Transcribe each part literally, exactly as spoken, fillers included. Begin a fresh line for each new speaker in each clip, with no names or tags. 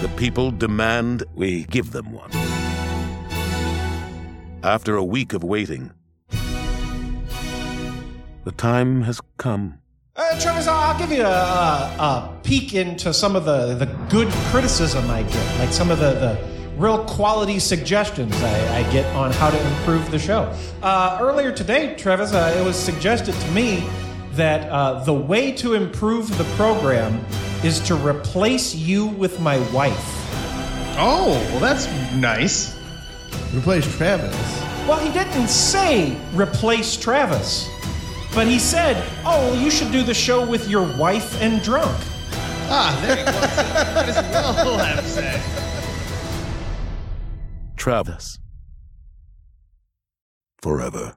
The people demand we give them one. After a week of waiting, the time has come.
Uh, Travis, I'll give you a, a, a peek into some of the, the good criticism I get, like some of the, the real quality suggestions I, I get on how to improve the show. Uh, earlier today, Travis, uh, it was suggested to me that uh, the way to improve the program is to replace you with my wife.
Oh, well, that's nice.
Replace Travis.
Well, he didn't say replace Travis, but he said, oh, you should do the show with your wife and drunk.
Ah, there you go. That is well have said.
Travis. Forever.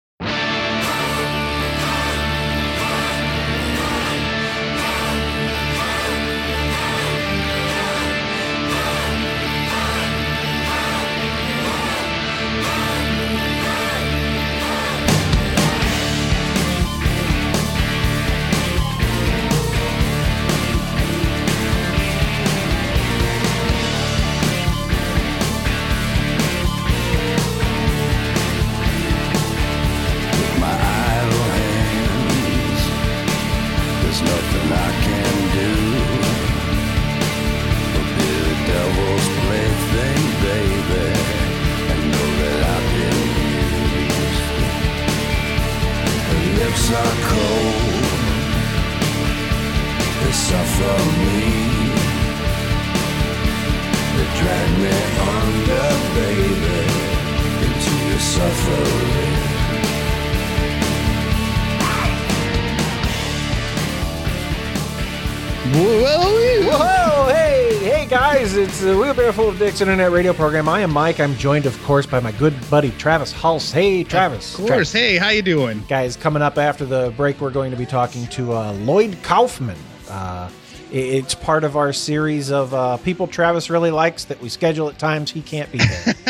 Whoa, hey, hey guys, it's the Wheelbarrow Full of Dicks Internet Radio program. I am Mike. I'm joined, of course, by my good buddy Travis Hulse. Hey, Travis.
Of course.
Travis.
Hey, how you doing?
Guys, coming up after the break, we're going to be talking to uh, Lloyd Kaufman. Uh, it's part of our series of uh, people Travis really likes that we schedule at times he can't be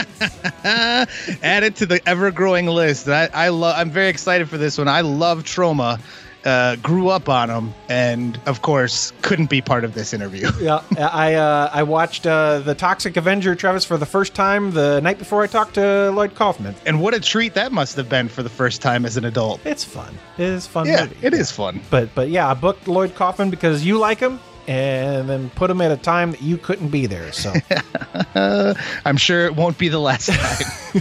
there.
Add it to the ever-growing list. I, I love. I'm very excited for this one. I love Troma. Uh, grew up on them, and of course, couldn't be part of this interview.
yeah, I uh, I watched uh, the Toxic Avenger, Travis, for the first time the night before I talked to Lloyd Kaufman.
And what a treat that must have been for the first time as an adult.
It's fun. It is fun.
Yeah,
movie.
it is fun.
But but yeah, I booked Lloyd Kaufman because you like him, and then put him at a time that you couldn't be there. So
uh, I'm sure it won't be the last time.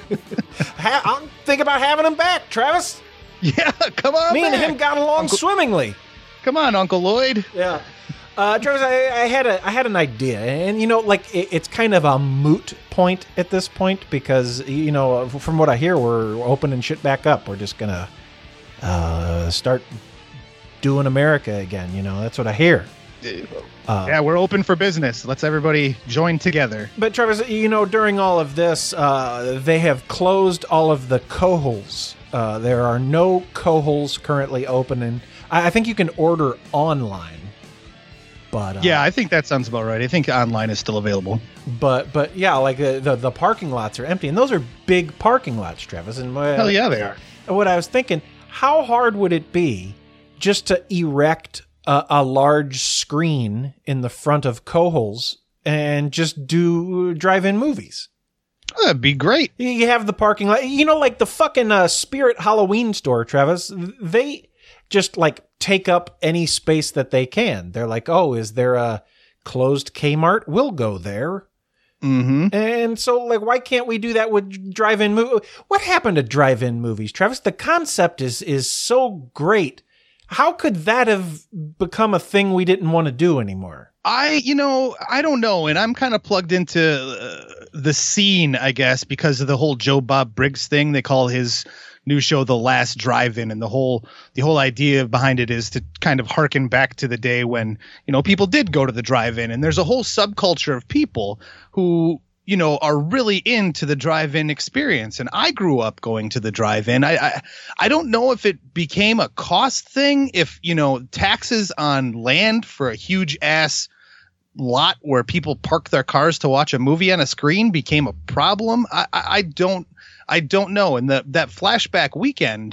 ha- I'll think about having him back, Travis.
Yeah, come on.
Me
back.
and him got along
Uncle-
swimmingly.
Come on, Uncle Lloyd.
Yeah, uh, Travis, I, I had a I had an idea, and you know, like it, it's kind of a moot point at this point because you know, from what I hear, we're opening shit back up. We're just gonna uh, start doing America again. You know, that's what I hear.
Uh, yeah, we're open for business. Let's everybody join together.
But Travis, you know, during all of this, uh, they have closed all of the coholes. Uh, there are no coholes currently open, and I, I think you can order online. But uh,
yeah, I think that sounds about right. I think online is still available.
But but yeah, like the the, the parking lots are empty, and those are big parking lots, Travis. And uh,
hell yeah, they are.
What I was thinking, how hard would it be just to erect a, a large screen in the front of coholes and just do drive-in movies?
Oh, that'd be great.
You have the parking lot, you know, like the fucking uh, Spirit Halloween store, Travis. They just like take up any space that they can. They're like, oh, is there a closed Kmart? We'll go there.
Mm-hmm.
And so, like, why can't we do that with drive-in movies? What happened to drive-in movies, Travis? The concept is is so great. How could that have become a thing we didn't want to do anymore?
I, you know, I don't know. And I'm kind of plugged into uh, the scene, I guess, because of the whole Joe Bob Briggs thing. They call his new show The Last Drive-In. And the whole the whole idea behind it is to kind of harken back to the day when, you know, people did go to the drive-in. And there's a whole subculture of people who, you know, are really into the drive-in experience. And I grew up going to the drive-in. I, I I don't know if it became a cost thing, if, you know, taxes on land for a huge ass lot where people park their cars to watch a movie on a screen became a problem. I, I, I don't I don't know. And the, that flashback weekend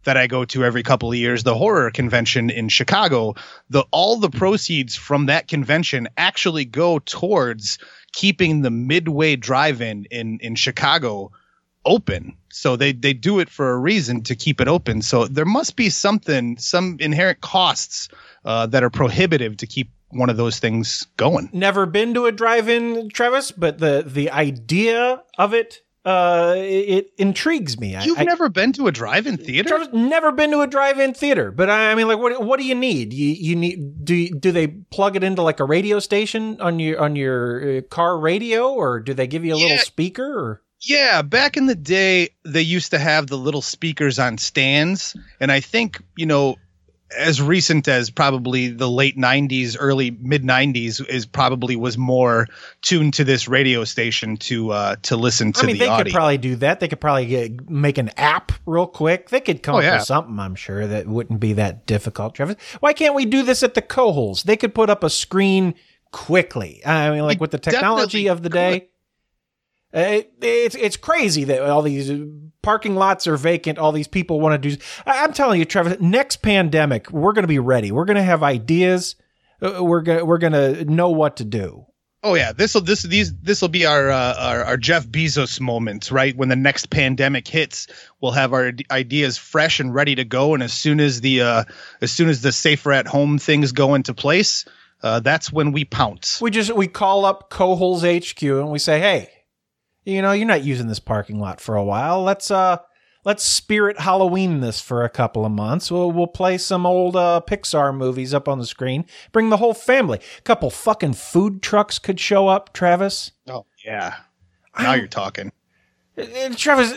that I go to every couple of years, the horror convention in Chicago, the all the proceeds from that convention actually go towards keeping the Midway Drive-In in in Chicago open. So they they do it for a reason, to keep it open. So there must be something, some inherent costs uh, that are prohibitive to keep one of those things going.
Never been to a drive-in, Travis, but the the idea of it, uh, it intrigues me.
You've
I,
never been to a drive-in theater?
Travis, never been to a drive-in theater, but I mean, like, what what do you need? You you need do you, do they plug it into like a radio station on your on your uh, car radio, or do they give you a
Yeah.
little speaker? Or
Yeah, back in the day, they used to have the little speakers on stands. And I think, you know, as recent as probably the late nineties, early mid nineties is probably was more tuned to this radio station to uh, to listen to
I mean,
the
they
audio.
could probably do that. They could probably get, make an app real quick. They could come
Oh,
up
yeah.
with something, I'm sure, that wouldn't be that difficult, Travis. Why can't we do this at the Coholes? They could put up a screen quickly. I mean, like
We
with the technology
definitely
of the day. Uh, It, it's it's crazy that all these parking lots are vacant. All these people want to do. I- I'm telling you, Travis. Next pandemic, we're going to be ready. We're going to have ideas. Uh, We're going we're going to know what to do.
Oh yeah, this will this these this will be our, uh, our our Jeff Bezos moment, right? When the next pandemic hits, we'll have our d- ideas fresh and ready to go. And as soon as the uh, as soon as the safer at home things go into place, uh, that's when we pounce.
We just we call up Coholes H Q and we say, hey, you know, you're not using this parking lot for a while. Let's uh let's spirit Halloween this for a couple of months. We'll we'll play some old uh, Pixar movies up on the screen. Bring the whole family. A couple fucking food trucks could show up, Travis.
Oh yeah, now you're talking.
And Travis,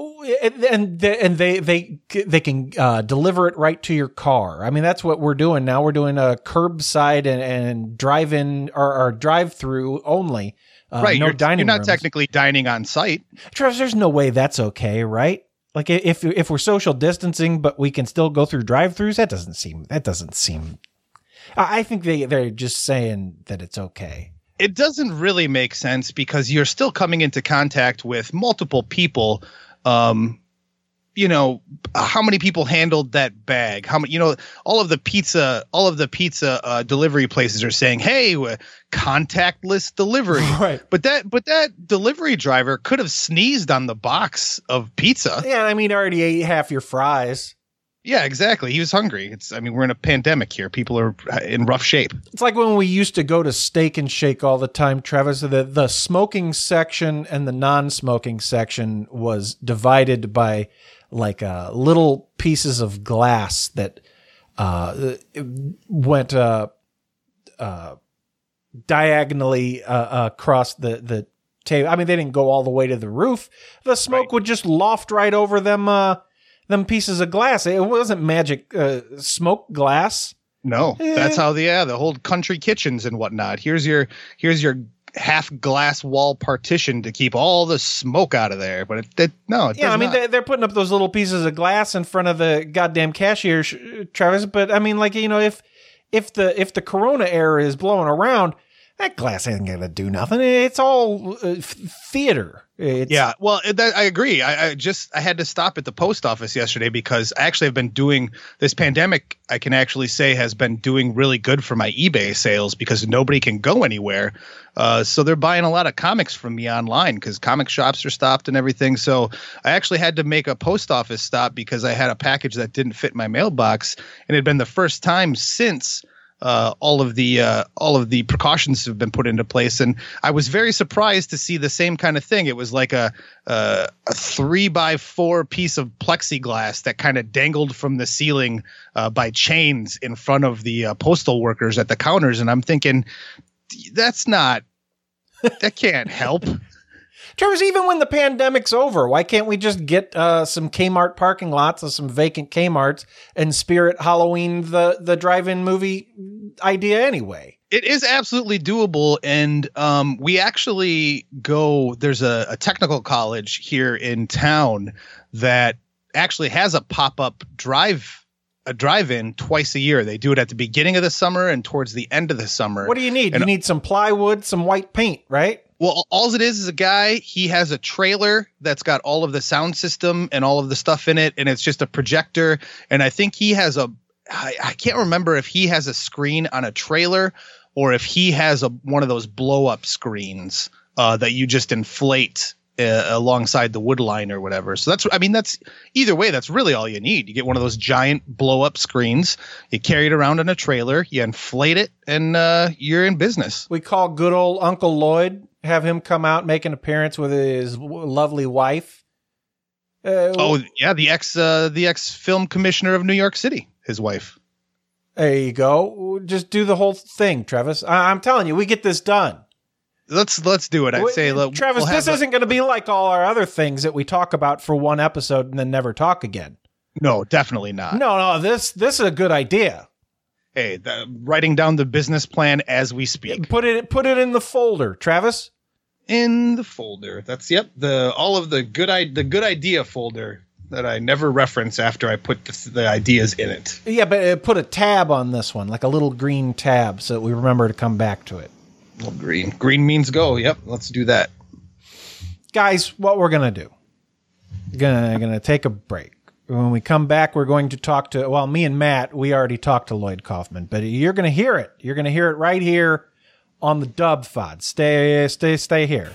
and they, and they they they can uh, deliver it right to your car. I mean, that's what we're doing now. We're doing a curbside and, and drive-in or, or drive-through only. Uh,
Right,
no
you're,
dining
you're not
rooms.
technically dining on site.
Travis, there's no way that's okay, right? Like if if we're social distancing, but we can still go through drive-throughs, that doesn't seem that doesn't seem. I I think they they're just saying that it's okay.
It doesn't really make sense because you're still coming into contact with multiple people. Um, you know, how many people handled that bag? How many, you know, all of the pizza, all of the pizza uh, delivery places are saying, hey, we're contactless delivery.
Right.
But that, but that delivery driver could have sneezed on the box of pizza.
Yeah, I mean, already ate half your fries.
Yeah, exactly. He was hungry. It's, I mean, we're in a pandemic here. People are in rough shape.
It's like when we used to go to Steak and Shake all the time, Travis. The the smoking section and the non-smoking section was divided by like uh, little pieces of glass that uh, went uh, uh, diagonally uh, across the the table. I mean, they didn't go all the way to the roof. The smoke
Right.
would just loft right over them. Uh, them pieces of glass. It wasn't magic uh, smoke glass.
No,
Eh.
that's how the yeah the whole country kitchens and whatnot. Here's your here's your half glass wall partition to keep all the smoke out of there. But it, it no, it
Yeah,
does
I mean,
not.
they, they're putting up those little pieces of glass in front of the goddamn cashier, sh- Travis. But I mean, like, you know, if if the if the Corona air is blowing around, that glass ain't gonna do nothing. It's all uh, f- theater. It's,
Yeah, well, it- that, I agree. I, I just I had to stop at the post office yesterday because I actually have been doing this pandemic. I can actually say has been doing really good for my eBay sales because nobody can go anywhere. Uh, so they're buying a lot of comics from me online because comic shops are stopped and everything. So I actually had to make a post office stop because I had a package that didn't fit my mailbox, and it had been the first time since. Uh, all of the uh, all of the precautions have been put into place, and I was very surprised to see the same kind of thing. It was like a uh, a three by four piece of plexiglass that kind of dangled from the ceiling uh, by chains in front of the uh, postal workers at the counters, and I'm thinking, that's not that can't help.
Travis, even when the pandemic's over, why can't we just get uh, some Kmart parking lots or some vacant Kmarts and spirit Halloween the the drive-in movie idea anyway?
It is absolutely doable, and um, we actually go. There's a, a technical college here in town that actually has a pop-up drive, a drive-in twice a year. They do it at the beginning of the summer and towards the end of the summer.
What do you need?
And-
You need some plywood, some white paint, right?
Well, all it is is a guy. He has a trailer that's got all of the sound system and all of the stuff in it, and it's just a projector. And I think he has a. I, I can't remember if he has a screen on a trailer or if he has a one of those blow up screens uh, that you just inflate uh, alongside the wood line or whatever. So that's. I mean, that's either way. That's really all you need. You get one of those giant blow up screens. You carry it around in a trailer. You inflate it, and uh, you're in business.
We call good old Uncle Lloyd. Have him come out, make an appearance with his w- lovely wife. Uh,
oh yeah, the ex uh, the ex film commissioner of New York City, his wife.
There you go. Just do the whole thing, Travis. I- I'm telling you, we get this done.
Let's let's do it. I'd say, look,
Travis,
we'll
this isn't going to be like all our other things that we talk about for one episode and then never talk again.
No, definitely not.
No, no, this this is a good idea.
Hey, the, writing down the business plan as we speak.
Put it put it in the folder, Travis.
In the folder. That's yep. The all of the good I, the good idea folder that I never reference after I put the, the ideas in it.
Yeah, but uh, put a tab on this one, like a little green tab, so that we remember to come back to it.
Well, green. Green means go. Yep. Let's do that.
Guys, what we're gonna do? We're gonna gonna take a break. When we come back, we're going to talk to. Well, me and Matt, we already talked to Lloyd Kaufman, but you're gonna hear it. You're gonna hear it right here on the Dub Fod. Stay, stay, stay here.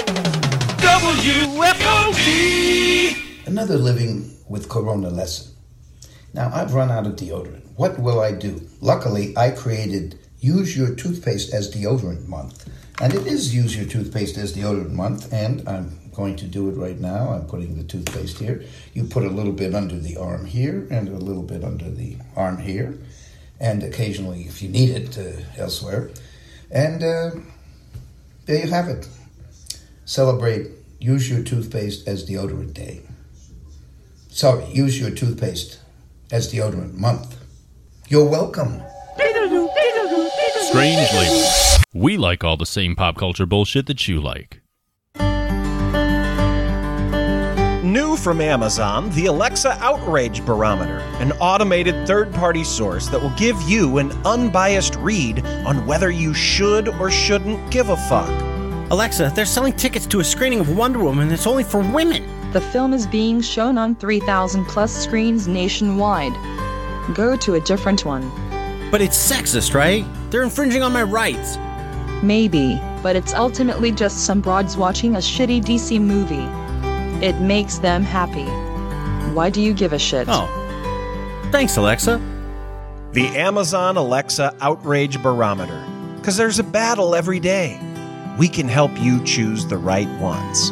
W F O D!
Another living with corona lesson. Now, I've run out of deodorant. What will I do? Luckily, I created Use Your Toothpaste as Deodorant Month. And it is Use Your Toothpaste as Deodorant Month, and I'm going to do it right now. I'm putting the toothpaste here. You put a little bit under the arm here, and a little bit under the arm here, and occasionally, if you need it, uh, elsewhere. And uh, there you have it. Celebrate Use Your Toothpaste as Deodorant Day. Sorry, Use Your Toothpaste as Deodorant Month. You're welcome.
Strange Label. We like all the same pop culture bullshit that you like.
New from Amazon, the Alexa Outrage Barometer, an automated third-party source that will give you an unbiased read on whether you should or shouldn't give a fuck.
Alexa, they're selling tickets to a screening of Wonder Woman that's only for women.
The film is being shown on three thousand plus screens nationwide. Go to a different one.
But it's sexist, right? They're infringing on my rights.
Maybe, but it's ultimately just some broads watching a shitty D C movie. It makes them happy. Why do you give a shit?
Oh. Thanks, Alexa.
The Amazon Alexa Outrage Barometer. Because there's a battle every day. We can help you choose the right ones.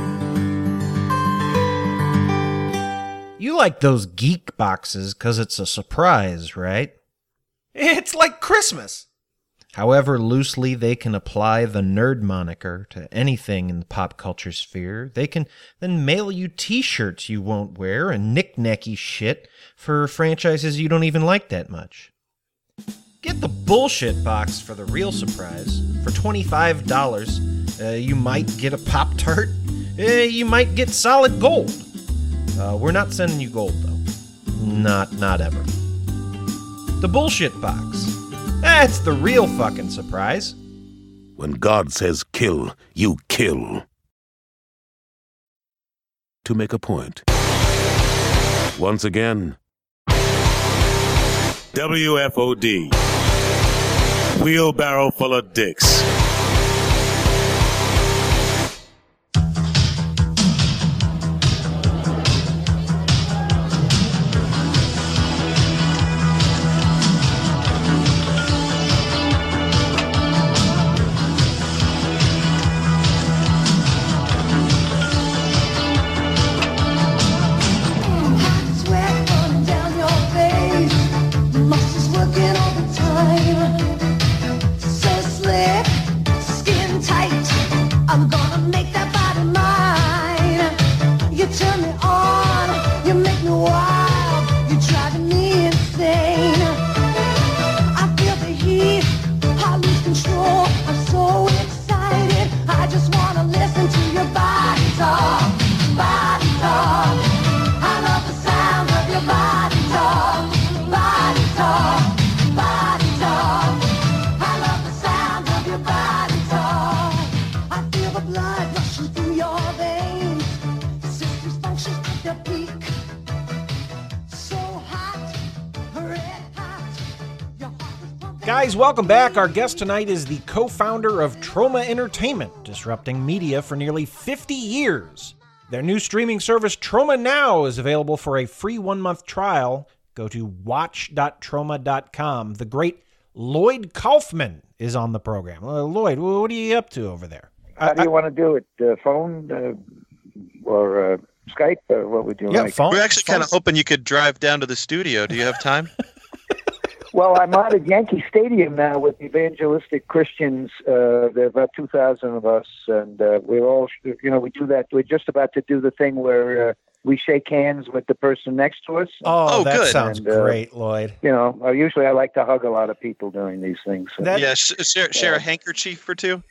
You like those geek boxes because it's a surprise, right? It's like Christmas. However loosely they can apply the nerd moniker to anything in the pop culture sphere, they can then mail you t-shirts you won't wear and knick-knacky shit for franchises you don't even like that much. Get the bullshit box for the real surprise. For twenty-five dollars, uh, you might get a Pop-Tart. Uh, you might get solid gold. Uh, we're not sending you gold, though. Not, not ever. The bullshit box. That's the real fucking surprise.
When God says kill, you kill. To make a point. Once again,
W F O D. Wheelbarrow full of dicks.
Working all the time, so slick.
guys, welcome back. Our guest tonight is the co-founder of Troma Entertainment, disrupting media for nearly fifty years. Their new streaming service, Troma Now, is available for a free one-month trial. Go to watch dot troma dot com. The great Lloyd Kaufman is on the program. Uh, Lloyd, what are you up to over there?
How do you I, want to do it? Uh, phone uh, or uh, Skype? Or what would you
yeah,
like?
Phone,
We're actually
phone.
kind of hoping you could drive down to the studio. Do you have time?
Well, I'm out at Yankee Stadium now with evangelistic Christians. Uh, there are about two thousand of us, and uh, we're all, you know, we do that. We're just about to do the thing where uh, we shake hands with the person next to us.
Oh,
oh
that
good.
sounds
and, uh,
great, Lloyd.
You know, uh, usually I like to hug a lot of people during these things. So.
That,
yeah, sh- share, share a handkerchief or two.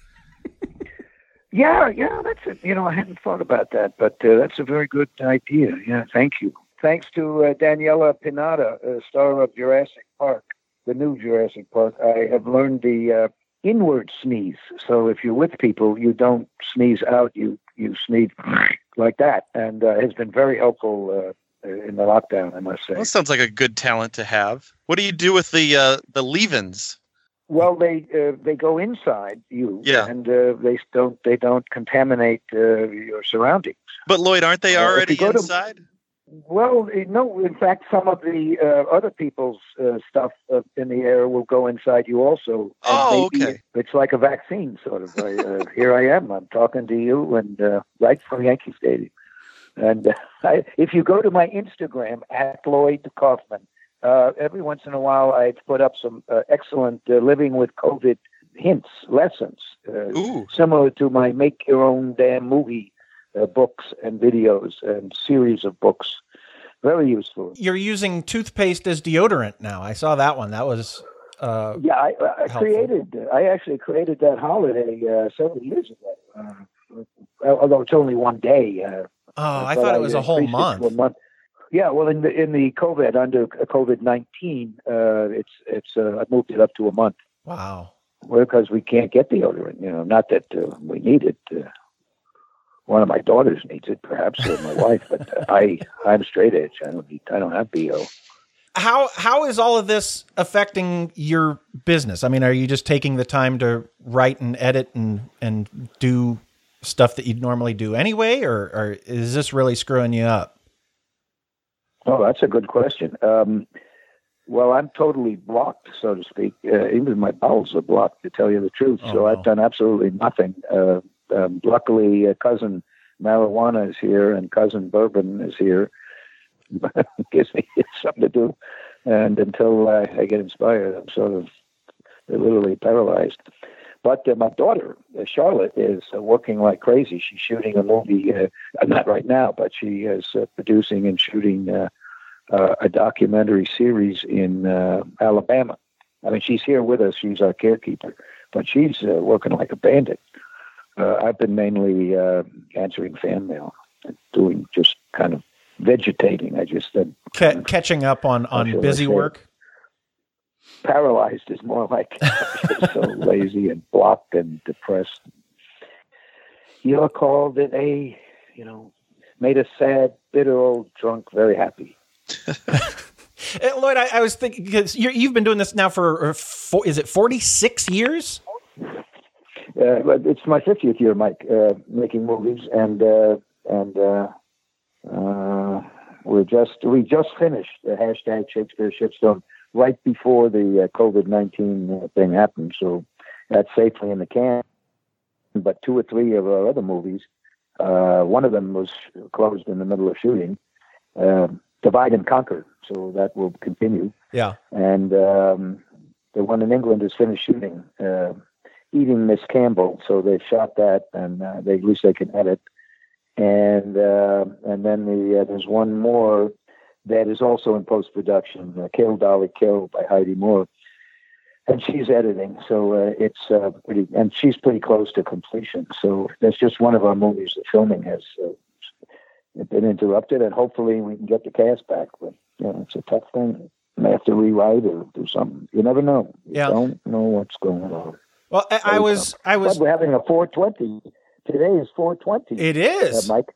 Yeah, yeah, that's it. You know, I hadn't thought about that, but uh, that's a very good idea. Yeah, thank you. Thanks to uh, Daniela Pinata, uh, star of Jurassic Park, the new Jurassic Park, I have learned the uh, inward sneeze. So if you're with people, you don't sneeze out, you, you sneeze like that. And uh, has been very helpful uh, in the lockdown, I must say.
Well, that sounds like a good talent to have. What do you do with the uh, the leave-ins?
Well, they uh, they go inside you,
yeah.
and uh, they don't they don't contaminate uh, your surroundings.
But Lloyd, aren't they already uh, inside?
To, well, no. In fact, some of the uh, other people's uh, stuff uh, in the air will go inside you also.
Oh,
maybe
okay.
It's like a vaccine, sort of. I, uh, here I am. I'm talking to you, and uh, right from Yankee Stadium. And uh, I, if you go to my Instagram at Lloyd Kaufman. Uh, every once in a while, I put up some uh, excellent uh, living with COVID hints, lessons, uh, similar to my Make Your Own Damn Movie uh, books and videos and series of books. Very useful.
You're using toothpaste as deodorant now. I saw that one. That was uh,
yeah. I, I created. Uh, I actually created that holiday uh, several years ago. Uh, although it's only one day. Uh,
oh, I thought it was I, a whole month.
A month. Yeah, well, in the in the COVID under COVID nineteen, uh, it's it's uh, I moved it up to a month.
Wow.
Well, because we can't get deodorant, you know. Not that uh, we need it. Uh, one of my daughters needs it, perhaps, or my wife. But uh, I I'm straight edge. I don't need, I don't have B O.
How how is all of this affecting your business? I mean, are you just taking the time to write and edit and and do stuff that you'd normally do anyway, or, or is this really screwing you up?
Oh, that's a good question. Um, well, I'm totally blocked, so to speak. Uh, even my bowels are blocked, to tell you the truth. Oh, so wow. I've done absolutely nothing. Uh, um, luckily, uh, cousin Marijuana is here and cousin Bourbon is here. Gives me something to do. And until uh, I get inspired, I'm sort of literally paralyzed. But uh, my daughter, uh, Charlotte, is uh, working like crazy. She's shooting a movie, uh, not right now, but she is uh, producing and shooting uh, uh, a documentary series in uh, Alabama. I mean, she's here with us. She's our caretaker, but she's uh, working like a bandit. Uh, I've been mainly uh, answering fan mail, doing just kind of vegetating. I just uh,
C- catching up on, on busy work.
Paralyzed is more like so lazy and blocked and depressed. Your call today, you know, made a sad, bitter old drunk very happy.
Lloyd, I, I was thinking, because you've been doing this now for, for is it forty-six years?
Uh, it's my fiftieth year, Mike, uh, making movies, and uh, and uh, uh, we're just we just finished the hashtag Shakespeare Shitstone right before the uh, COVID nineteen uh, thing happened, so that's safely in the can. But two or three of our other movies, uh, one of them was closed in the middle of shooting, uh, Divide and Conquer, so that will continue.
Yeah.
And um, the one in England is finished shooting, uh, Eating Miss Campbell, so they've shot that, and uh, they, at least they can edit. And uh, and then the uh, there's one more that is also in post-production, uh, Kill, Dolly, Kill by Heidi Moore. And she's editing, so uh, it's uh, pretty, and she's pretty close to completion. So that's just one of our movies. The filming has uh, been interrupted, and hopefully we can get the cast back. But, you know, it's a tough thing. You may have to rewrite or do something. You never know. You
yeah.
don't know what's going on.
Well, I, I was, I was.
But we're having a four twenty. Today is four twenty.
It is,
uh, Mike.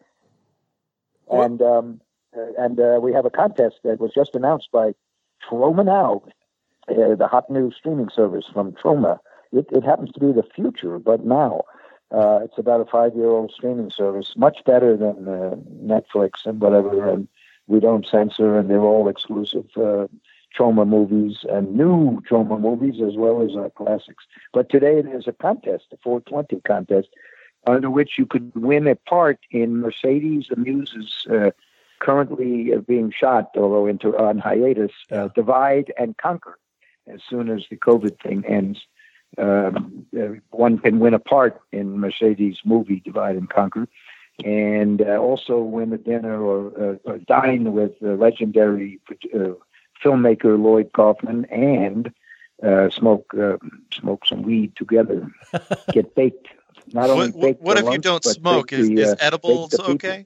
And um, uh, and uh, we have a contest that was just announced by Troma Now. uh, the hot new streaming service from Troma. It, it happens to be the future, but now uh, it's about a five-year-old streaming service, much better than uh, Netflix and whatever. And we don't censor, and they're all exclusive uh, Troma movies and new Troma movies as well as our classics. But today there's a contest, a four twenty contest, under which you could win a part in Mercedes Amuse's uh, currently uh, being shot, although into on hiatus, uh, Divide and Conquer. As soon as the COVID thing ends, um, uh, one can win a part in Mercedes' movie Divide and Conquer, and uh, also win a dinner or, uh, or dine with the legendary uh, filmmaker Lloyd Kaufman and uh, smoke uh, smoke some weed together, get baked. Not only
what
baked
what if
lunch,
you don't
but
smoke?
bake
Is,
the,
is
uh,
edibles
bake the people.
okay?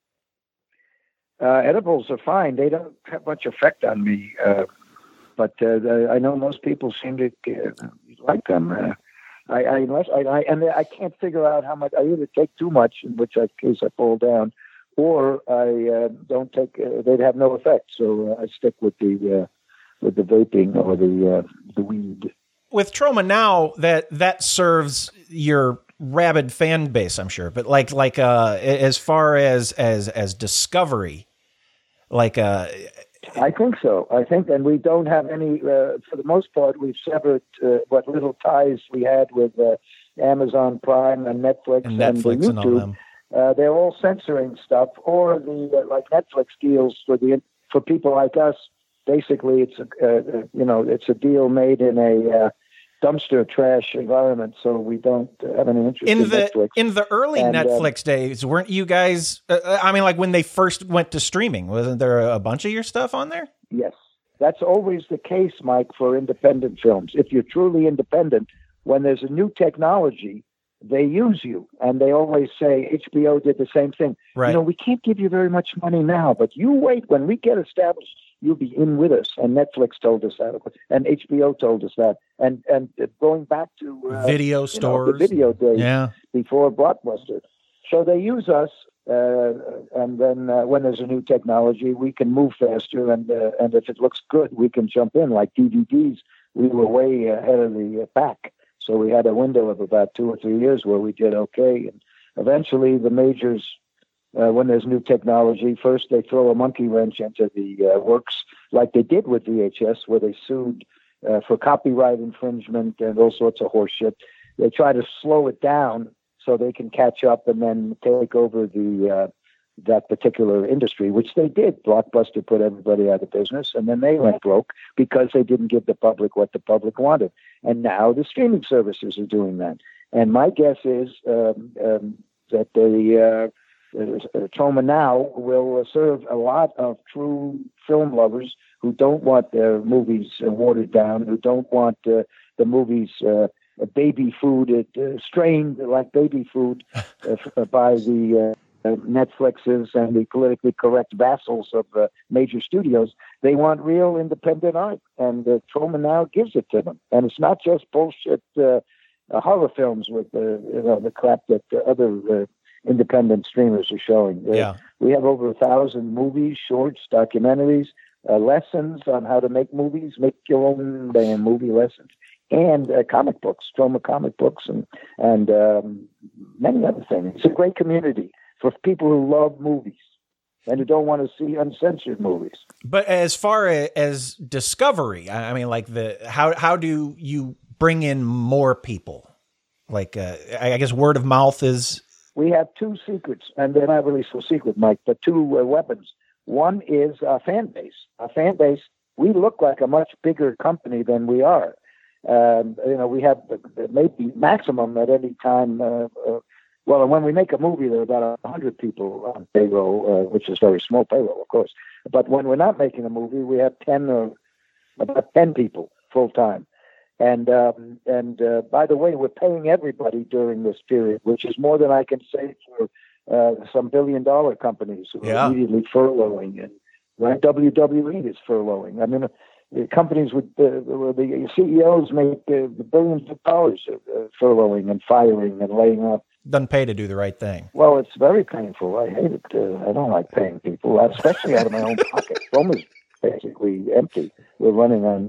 Uh, edibles are fine. They don't have much effect on me. Uh, but uh, the, I know most people seem to uh, like them. Uh, I, I, unless I, I, and I can't figure out how much. I either take too much, in which case I fall down, or I uh, don't take. Uh, they'd have no effect. So uh, I stick with the uh, with the vaping or the uh, the weed.
With Troma now, that that serves your rabid fan base, I'm sure. But like like uh, as far as as as Discovery, like uh,
I think so. I think, and we don't have any. Uh, for the most part, we've severed uh, what little ties we had with uh, Amazon Prime and Netflix
and
and,
Netflix
YouTube.
and all them.
Uh, they're all censoring stuff, or the uh, like Netflix deals for the for people like us. Basically, it's a uh, you know it's a deal made in a uh, dumpster trash environment, so we don't have any interest in,
in the
Netflix.
in the early
and,
Netflix
uh,
days. Weren't you guys? Uh, I mean, like when they first went to streaming, wasn't there a bunch of your stuff on there?
Yes, that's always the case, Mike, for independent films. If you're truly independent, when there's a new technology, they use you, and they always say H B O did the same thing.
Right.
You know, we can't give you very much money now, but you wait. When we get established, you'll be in with us. And Netflix told us that, and H B O told us that. And and going back to uh,
Video
you know,
stores,
the video days
yeah.
before Blockbuster. So they use us, uh, and then uh, when there's a new technology, we can move faster, and uh, and if it looks good, we can jump in. Like D V Ds, we were way ahead of the pack. So we had a window of about two or three years where we did okay. And eventually the majors, uh, when there's new technology, first they throw a monkey wrench into the uh, works, like they did with V H S, where they sued uh, for copyright infringement and all sorts of horse shit. They try to slow it down so they can catch up and then take over the uh, that particular industry, which they did. Blockbuster put everybody out of business, and then they went broke because they didn't give the public what the public wanted. And now the streaming services are doing that. And my guess is um, um, that the uh, uh, Troma now will serve a lot of true film lovers who don't want their movies uh, watered down, who don't want uh, the movies uh, baby food, uh, strained like baby food uh, by the uh, Uh, Netflixes and the politically correct vassals of uh, major studios. They want real independent art, and uh, Troma now gives it to them. And it's not just bullshit uh, uh, horror films with uh, you know the crap that uh, other uh, independent streamers are showing. Uh,
yeah,
we have over a thousand movies, shorts, documentaries, uh, lessons on how to make movies, make your own damn movie lessons, and uh, comic books, Troma comic books, and and um, many other things. It's a great community for people who love movies and who don't want to see uncensored movies.
But as far as Discovery, I mean, like the how how do you bring in more people? Like, uh, I guess word of mouth is.
We have two secrets, and they're not really so secret, Mike, but two uh, weapons. One is our fan base. Our fan base. We look like a much bigger company than we are. Um, you know, we have maybe maximum at any time. Uh, uh, Well, and when we make a movie, there are about one hundred people on payroll, uh, which is very small payroll, of course. But when we're not making a movie, we have ten or about ten people full time. And um, and uh, by the way, we're paying everybody during this period, which is more than I can say for uh, some billion dollar companies who
yeah.
are immediately furloughing. And right, W W E is furloughing. I mean, the companies with uh, the C E Os make uh, billions of dollars uh, furloughing and firing and laying off.
Doesn't pay to do the right thing.
Well, it's very painful. I hate it. Uh, I don't like paying people, especially out of my own pocket. Roma's basically empty. We're running on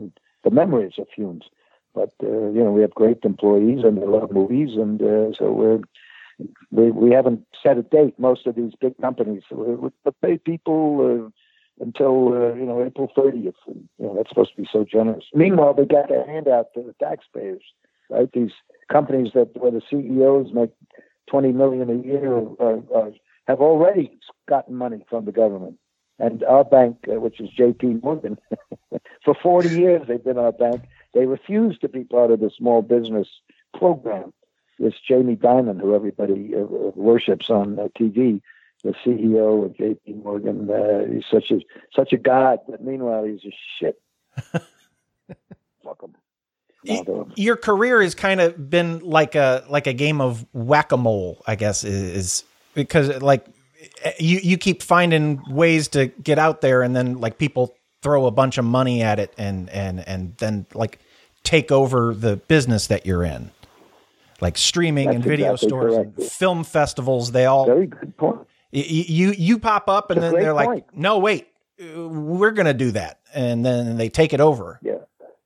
the memories of Funes. But uh, you know, we have great employees and they love movies, and uh, so we're we we haven't set a date. Most of these big companies we, we pay people uh, until uh, you know April thirtieth. And, you know, that's supposed to be so generous. Meanwhile, they got their hand out to the taxpayers, right? These companies that where the C E Os make twenty million a year uh, uh, have already gotten money from the government. And our bank, uh, which is J P Morgan, for forty years they've been our bank. They refuse to be part of the small business program. This Jamie Dimon, who everybody uh, worships on uh, T V, the C E O of J P Morgan, uh, he's such a such a god, but meanwhile he's a shit. Fuck him.
Y- Your career has kind of been like a like a game of whack-a-mole, I guess, is, is because like you you keep finding ways to get out there, and then like people throw a bunch of money at it, and and and then like take over the business that you're in, like streaming
That's
and video
exactly
stores
correct.
and film festivals. They all
very good point.
You you, you pop up, and
It's a
then they're
great
like,
point.
no, wait, uh, we're gonna do that, and then they take it over.
Yeah.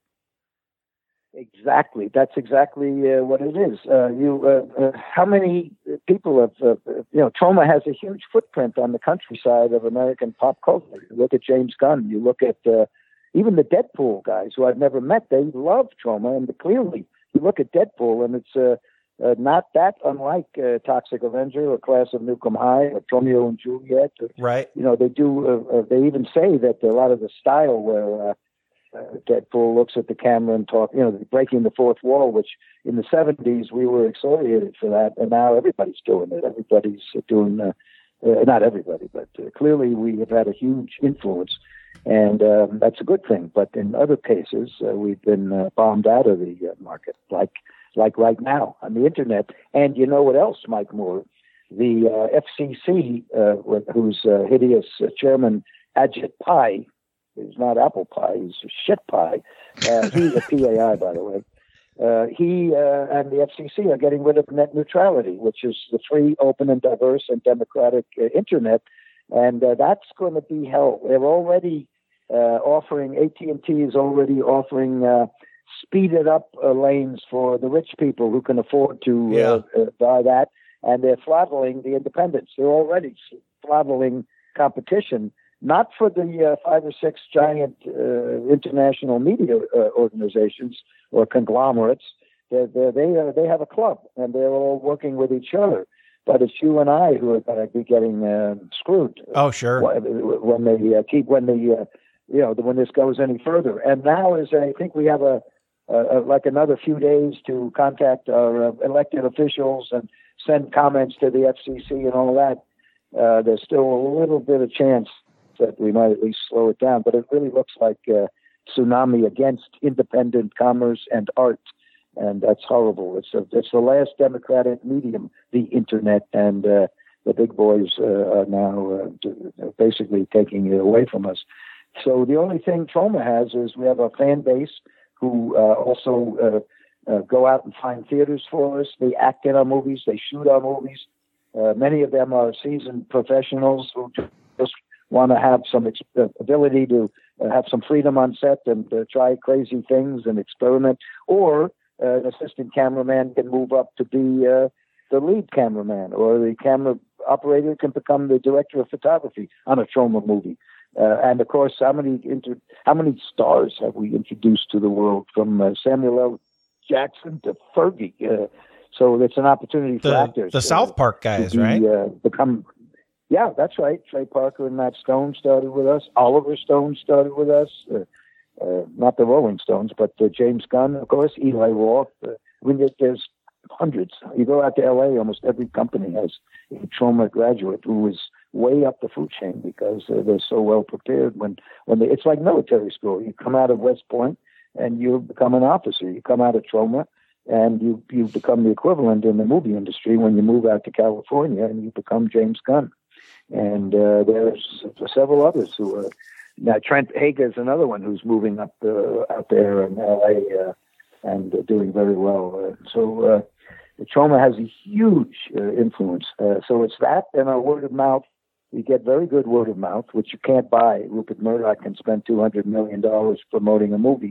Exactly. That's exactly uh, what it is. Uh, you, uh, uh, how many people have, uh, you know, Troma has a huge footprint on the countryside of American pop culture. You look at James Gunn, you look at uh, even the Deadpool guys who I've never met, they love Troma. And clearly, you look at Deadpool and it's uh, uh, not that unlike uh, Toxic Avenger or Class of Nukem High or Romeo and Juliet. Or,
right.
You know, they do, uh, uh, they even say that a lot of the style where, uh, Uh, Deadpool looks at the camera and talk, you know, breaking the fourth wall, which in the seventies we were exfoliated for that, and now everybody's doing it. Everybody's doing, uh, uh, not everybody, but uh, clearly we have had a huge influence, and um, that's a good thing. But in other cases, uh, we've been uh, bombed out of the uh, market, like like right now on the internet. And you know what else, Mike Moore? The uh, F C C, uh, whose uh, hideous uh, chairman Ajit Pai. He's not apple pie. He's shit pie. Uh, he's a P A I, by the way. Uh, he uh, and the F C C are getting rid of net neutrality, which is the free, open, and diverse and democratic uh, internet, and uh, that's going to be hell. They're already uh, offering. A T and T is already offering uh, speeded up uh, lanes for the rich people who can afford to
Yeah.
uh, uh, buy that, and they're throttling the independents. They're already throttling competition. Not for the uh, five or six giant uh, international media uh, organizations or conglomerates. They're, they're, they uh, they have a club, and they're all working with each other. But it's you and I who are going to be getting uh, screwed.
Oh, sure.
When they uh, keep when the uh, you know when this goes any further. And now is I think we have a, a, a like another few days to contact our uh, elected officials and send comments to the F C C and all that. Uh, there's still a little bit of chance that we might at least slow it down, but it really looks like a tsunami against independent commerce and art, and that's horrible. It's a, it's the last democratic medium, the internet, and uh, the big boys uh, are now uh, basically taking it away from us. So the only thing Troma has is we have a fan base who uh, also uh, uh, go out and find theaters for us. They act in our movies. They shoot our movies. Uh, many of them are seasoned professionals who just want to have some ex- ability to uh, have some freedom on set and uh, try crazy things and experiment. Or uh, an assistant cameraman can move up to be uh, the lead cameraman, or the camera operator can become the director of photography on a Troma movie. Uh, and of course, how many inter- how many stars have we introduced to the world, from uh, Samuel L. Jackson to Fergie? Uh, so it's an opportunity for
The,
actors.
the
uh,
South Park guys,
to be,
right?
Uh, become. Yeah, that's right. Trey Parker and Matt Stone started with us. Oliver Stone started with us. Uh, uh, not the Rolling Stones, but uh, James Gunn, of course, Eli Roth. Uh, I mean, there- there's hundreds. You go out to L A, almost every company has a Troma graduate who is way up the food chain because uh, they're so well prepared. When when they, it's like military school. You come out of West Point and you become an officer. You come out of Troma and you you become the equivalent in the movie industry when you move out to California and you become James Gunn. And uh, there's several others who are. Now, Trent Hager is another one who's moving up uh, out there in L A uh, and uh, doing very well. Uh, so uh, Troma has a huge uh, influence. Uh, so it's that and our word of mouth. We get very good word of mouth, which you can't buy. Rupert Murdoch can spend two hundred million dollars promoting a movie.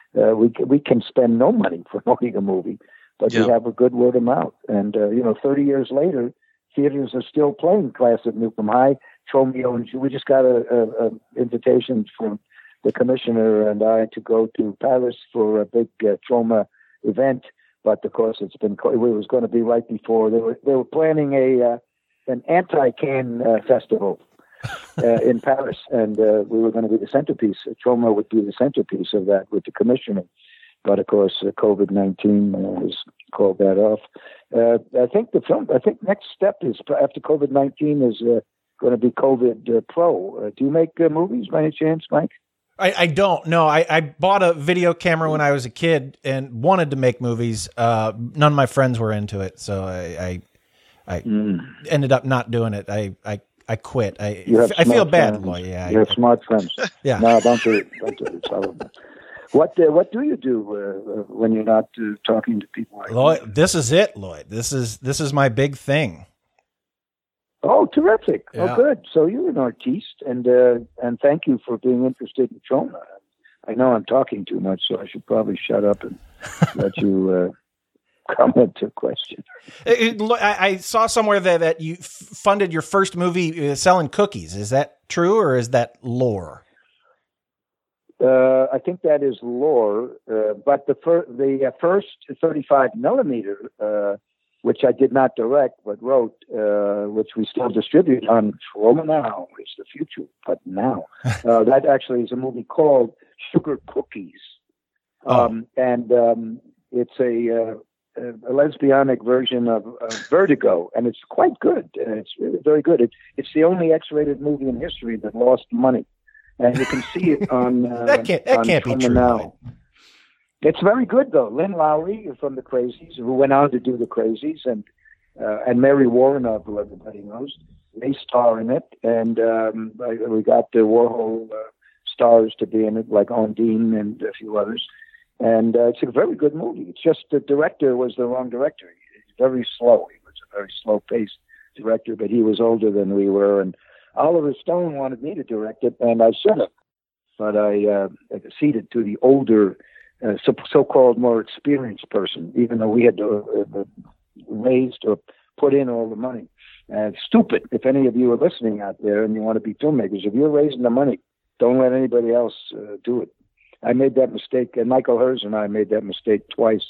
uh, we we can spend no money promoting a movie, but
Yeah.
we have a good word of mouth. And uh, you know, thirty years later, theaters are still playing Class of Newcomb High, Tromeo, and we just got a, a, a invitation from the commissioner and I to go to Paris for a big uh, Troma event. But of course, it's been it was going to be right before they were they were planning a uh, an anti-Cannes uh, festival uh, in Paris, and uh, we were going to be the centerpiece. Troma would be the centerpiece of that with the commissioner. But of course, uh, COVID nineteen uh, has called that off. Uh, I think the film. I think next step is after COVID nineteen is uh, going to be COVID uh, Pro. Uh, do you make uh, movies by any chance, Mike?
I, I don't know. I, I bought a video camera when I was a kid and wanted to make movies. Uh, none of my friends were into it, so I I, I mm. ended up not doing it. I I, I quit. I I feel bad,
friends.
Lloyd. Yeah,
you have smart friends.
Yeah.
No, don't do it. Don't do it. It's horrible. What uh, what do you do uh, when you're not uh, talking to people? Like
Lloyd,
that?
This is it, Lloyd. This is this is my big thing.
Oh, terrific!
Yeah.
Oh, good. So you're an artiste, and uh, and thank you for being interested in Troma. I know I'm talking too much, so I should probably shut up and let you uh, comment to question.
It, it, I, I saw somewhere that that you f- funded your first movie uh, selling cookies. Is that true, or is that lore?
Uh, I think that is lore, uh, but the fir- the uh, first thirty-five millimeter, uh, which I did not direct but wrote, uh, which we still distribute on Troma Now, is the future, but now. Uh, that actually is a movie called Sugar Cookies, um, oh. and um, it's a, uh, a lesbianic version of, of Vertigo, and it's quite good. Uh, it's really very good. It, it's the only X-rated movie in history that lost money. And you can see it on uh,
that can't that
on
can't be true.
Now. It's very good though. Lynn Lowry from the Crazies, who went on to do the Crazies, and uh, and Mary Warrenov, who everybody knows, they star in it. And um, we got the Warhol uh, stars to be in it, like Ondine and a few others. And uh, it's a very good movie. It's just the director was the wrong director. He's very slow. He was a very slow-paced director, but he was older than we were, and Oliver Stone wanted me to direct it, and I should have, but I uh, ceded to the older, uh, so, so-called more experienced person, even though we had to, uh, raised or put in all the money. And uh, stupid, if any of you are listening out there and you want to be filmmakers, if you're raising the money, don't let anybody else uh, do it. I made that mistake, and Michael Herz and I made that mistake twice,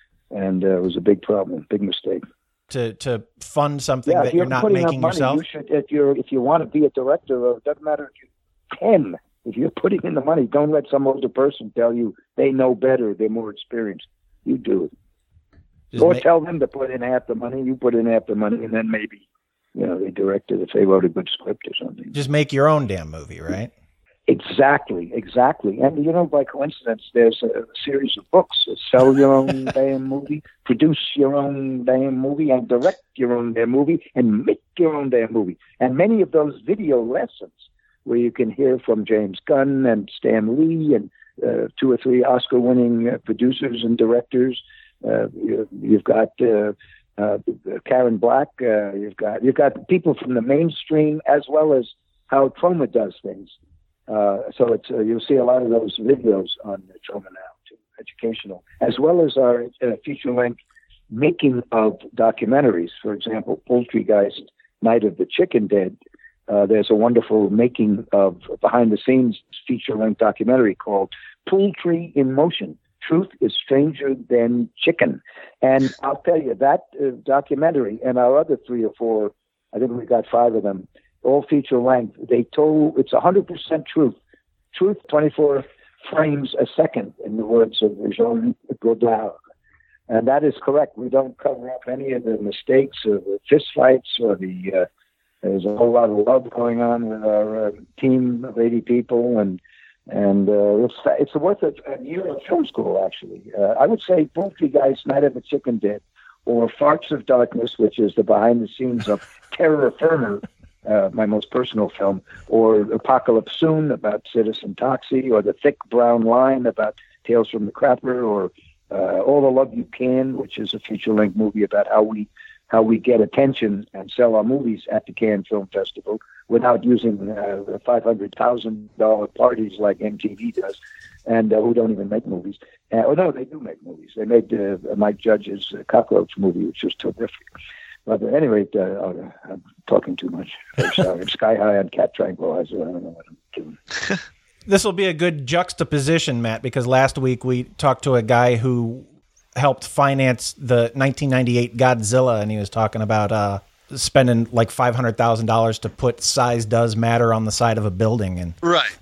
and uh, it was a big problem, big mistake.
To, to fund something
yeah,
that you're, you're not making
money,
yourself?
You should, if, you're, if you want to be a director, it doesn't matter if you're ten. If you're putting in the money, don't let some older person tell you they know better, they're more experienced. You do it. Just or make... tell them to put in half the money, you put in half the money, and then maybe, you know, they direct it if they wrote a good script or something.
Just make your own damn movie, right?
Exactly, exactly. And, you know, by coincidence, there's a series of books. Sell your own damn movie, produce your own damn movie, and direct your own damn movie, and make your own damn movie. And many of those video lessons where you can hear from James Gunn and Stan Lee and uh, two or three Oscar-winning uh, producers and directors. Uh, you, you've got uh, uh, Karen Black. Uh, you've got you've got people from the mainstream as well as how Troma does things. Uh, so it's, uh, you'll see a lot of those videos on uh, Troma Now, too, educational, as well as our uh, feature-length making of documentaries. For example, Poultrygeist, Night of the Chicken Dead. Uh, there's a wonderful making of behind-the-scenes feature-length documentary called Poultry in Motion. Truth is Stranger Than Chicken. And I'll tell you, that uh, documentary and our other three or four, I think we got five of them, all feature length. They told it's one hundred percent truth. Truth, twenty-four frames a second, in the words of Jean Godard. And that is correct. We don't cover up any of the mistakes or the fistfights or the. Uh, there's a whole lot of love going on with our uh, team of eighty people, and and uh, it's it's worth a, a year of film school. Actually, uh, I would say Poultrygeist, Night of the Chicken Dead, or Farts of Darkness, which is the behind the scenes of Terror Firmer. Uh, my most personal film, or Apocalypse Soon about Citizen Toxie, or The Thick Brown Line about Tales from the Crapper, or uh, All the Love You Can, which is a feature-length movie about how we how we get attention and sell our movies at the Cannes Film Festival without using uh, five hundred thousand dollars parties like M T V does. and uh, who don't even make movies. Uh, oh no, they do make movies. They made uh, Mike Judge's uh, Cockroach movie, which was terrific. But at any rate, uh, oh, I'm talking too much. I'm sorry. I'm sky high on Cat Tranquilizer. I don't know what I'm doing.
This will be a good juxtaposition, Matt, because last week we talked to a guy who helped finance the nineteen ninety-eight Godzilla, and he was talking about uh, spending like five hundred thousand dollars to put "Size Does Matter" on the side of a building. And
right.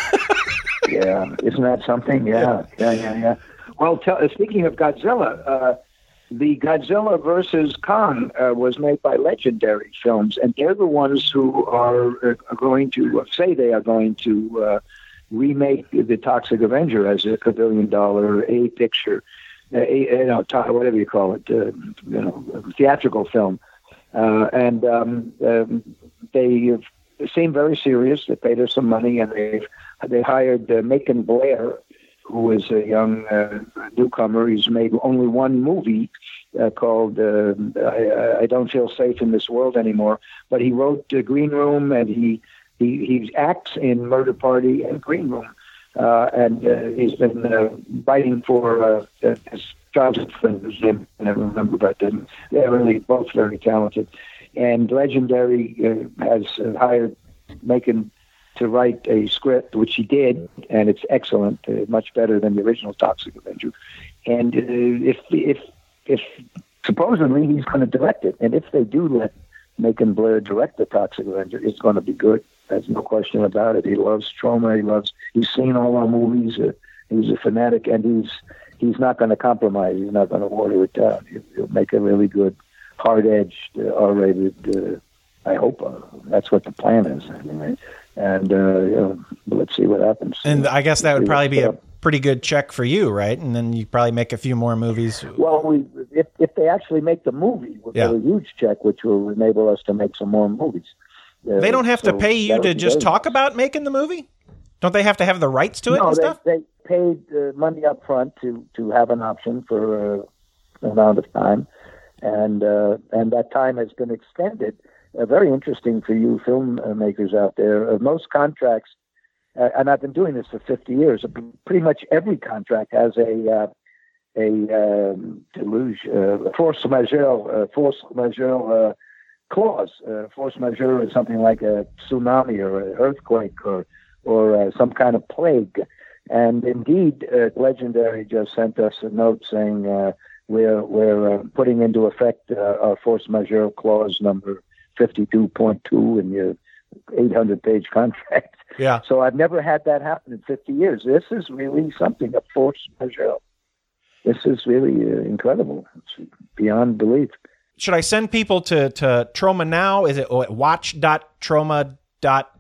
Yeah, isn't that something? Yeah, yeah, yeah, yeah. Well, tell, uh, speaking of Godzilla, uh, the Godzilla versus Kong uh, was made by Legendary Films, and they're the ones who are, uh, are going to uh, say they are going to uh, remake the Toxic Avenger as a billion dollar a picture, uh, a, you know, whatever you call it, uh, you know, theatrical film, uh, and um, um, they seem very serious. They paid her some money, and they they hired uh, Macon Blair, who is a young uh, newcomer. He's made only one movie uh, called uh, I, I Don't Feel Safe in This World Anymore, but he wrote uh, Green Room, and he, he, he acts in Murder Party and Green Room. Uh, and uh, he's been uh, writing for uh, his childhood friend, whose name I never remember, but them. They're really both very talented. And Legendary uh, has uh, hired Macon to write a script, which he did, and it's excellent, uh, much better than the original Toxic Avenger. And uh, if if if supposedly he's going to direct it, and if they do let Macon Blair direct the Toxic Avenger, it's going to be good. There's no question about it. He loves Troma. He loves. He's seen all our movies. Uh, he's a fanatic, and he's he's not going to compromise. He's not going to water it down. He'll, he'll make a really good, hard-edged, uh, R-rated. Uh, I hope uh, that's what the plan is. Anyway. And, uh, you know, let's see what happens.
And I guess that would probably be a pretty good check for you, right? And then you probably make a few more movies.
Well, we if if they actually make the movie, we'll
yeah.
get a huge check, which will enable us to make some more movies. Uh,
they don't have
so
to pay you to just talk about making the movie? Don't they have to have the rights to it
no,
and
they,
stuff?
they paid uh, money up front to, to have an option for uh, an amount of time. And, uh, and that time has been extended. Uh, very interesting for you filmmakers out there. Uh, most contracts, uh, and I've been doing this for fifty years, pretty much every contract has a uh, a um, deluge, uh, force majeure, uh, force majeure uh, clause. Uh, force majeure is something like a tsunami or an earthquake or or uh, some kind of plague. And indeed, uh, Legendary just sent us a note saying uh, we're we're uh, putting into effect uh, our force majeure clause number fifty-two point two in your eight hundred page contract.
Yeah.
So I've never had that happen in fifty years. This is really something, a force majeure. This is really uh, incredible. It's beyond belief.
Should I send people to, to Troma now? Is it watch dot troma dot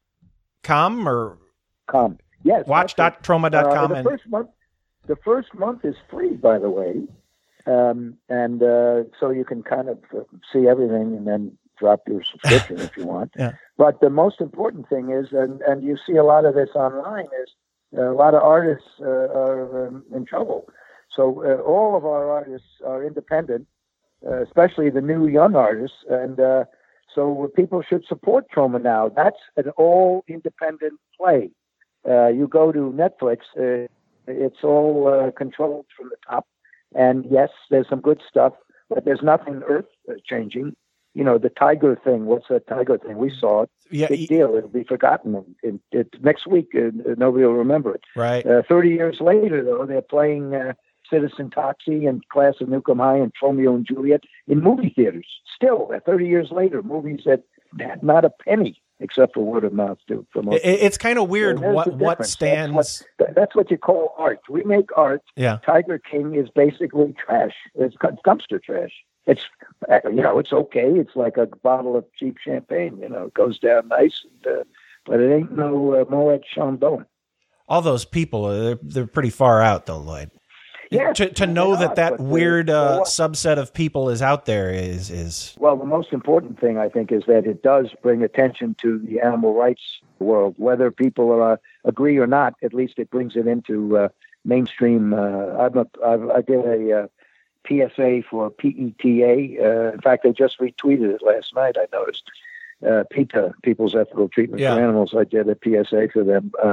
com or?
Com. Yes.
watch dot troma dot com.
Uh, the first month, the first month is free, by the way. Um, and uh, so you can kind of uh, see everything and then drop your subscription if you want.
Yeah.
But the most important thing is, and, and you see a lot of this online, is uh, a lot of artists uh, are um, in trouble. So uh, all of our artists are independent, uh, especially the new young artists. And uh, so people should support Troma Now. That's an all independent play. Uh, you go to Netflix, uh, it's all uh, controlled from the top. And yes, there's some good stuff, but there's nothing earth changing. You know, the tiger thing. What's that tiger thing? We saw it.
Yeah,
Big deal. It'll be forgotten. It, it, it, next week, uh, nobody will remember it.
Right.
Uh, Thirty years later, though, they're playing uh, Citizen Toxie and Class of Nukem High and Romeo and Juliet in movie theaters. Still, uh, thirty years later, movies that had not a penny except for word of mouth to promote.
It, it's kind of weird
so
what what stands.
That's what, that's what you call art. We make art.
Yeah.
Tiger King is basically trash. It's dumpster trash. It's, you know, it's okay. It's like a bottle of cheap champagne. You know, it goes down nice, and, uh, but it ain't no uh, Moet Chandon.
All those people, they're, they're pretty far out, though, Lloyd.
Yeah,
to to know that
not,
that weird uh,
well,
subset of people is out there is is
well. The most important thing, I think, is that it does bring attention to the animal rights world. Whether people uh, agree or not, at least it brings it into uh, mainstream. Uh, I'm a, I've, I did a uh, P S A for P E T A. Uh, in fact, I just retweeted it last night. I noticed uh, PETA, People's Ethical Treatment
yeah.
for Animals. I did a P S A for them. Uh,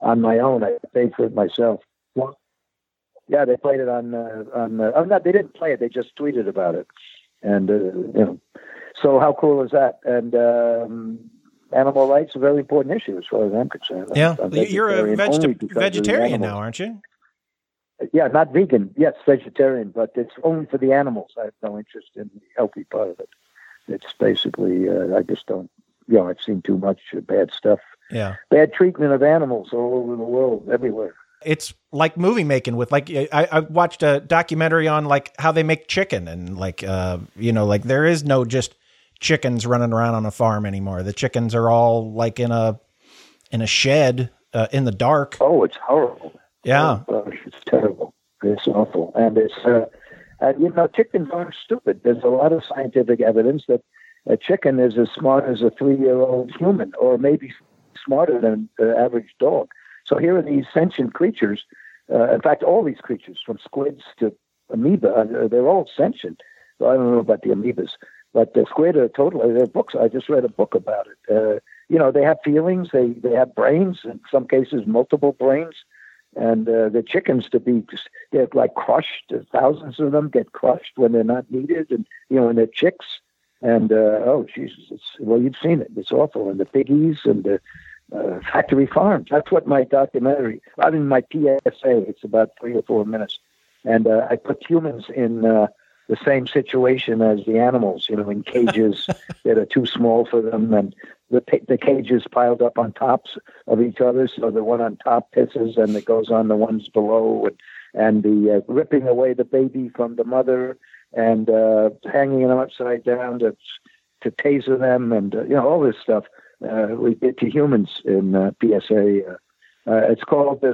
on my own. I paid for it myself. Well, yeah, they played it on uh, on. Uh, oh, no, they didn't play it. They just tweeted about it, and uh, you know. So how cool is that? And um, animal rights are a very important issue as far as I'm concerned.
Yeah,
I'm
you're a vegeta-
vegeta-
vegetarian now, aren't you?
Yeah, not vegan. Yes, vegetarian, but it's only for the animals. I have no interest in the healthy part of it. It's basically, uh, I just don't, you know, I've seen too much bad stuff.
Yeah.
Bad treatment of animals all over the world, everywhere.
It's like movie making with like, I, I watched a documentary on like how they make chicken and like, uh, you know, like there is no just chickens running around on a farm anymore. The chickens are all like in a, in a shed uh, in the dark.
Oh, it's horrible.
Yeah.
Oh, gosh, it's terrible. It's awful. And it's, uh, and, you know, chickens aren't stupid. There's a lot of scientific evidence that a chicken is as smart as a three-year-old human, or maybe smarter than the average dog. So here are these sentient creatures. Uh, in fact, all these creatures, from squids to amoeba, uh, they're all sentient. So I don't know about the amoebas, but the squid are totally, they're books. I just read a book about it. Uh, you know, they have feelings. They, they have brains, in some cases, multiple brains. And uh, the chickens to be, they're like crushed. Thousands of them get crushed when they're not needed, and you know, when they're chicks. And uh, oh, Jesus, it's, well, you've seen it. It's awful. And the piggies and the uh, factory farms. That's what my documentary, I mean, my P S A. It's about three or four minutes, and uh, I put humans in uh, the same situation as the animals. You know, in cages that are too small for them, and the the cages piled up on tops of each other, so the one on top pisses and it goes on the ones below, and, and the uh, ripping away the baby from the mother and uh, hanging them upside down to to taser them, and uh, you know, all this stuff uh, we did to humans in uh, P S A. Uh, uh, it's called the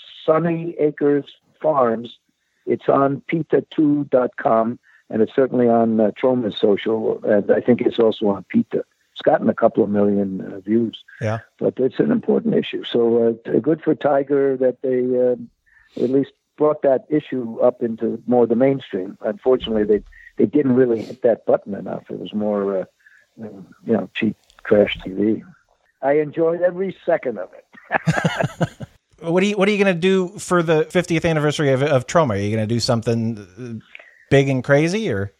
Sunny Acres Farms. It's on PETA two dot com, and it's certainly on uh, Troma's social, and I think it's also on PETA. It's gotten a couple of million uh, views.
Yeah.
But it's an important issue. So uh, good for Tiger that they uh, at least brought that issue up into more the mainstream. Unfortunately, they they didn't really hit that button enough. It was more, uh, you know, cheap trash T V. I enjoyed every second of it.
What are you What are you going to do for the fiftieth anniversary of, of Troma? Are you going to do something big and crazy, or?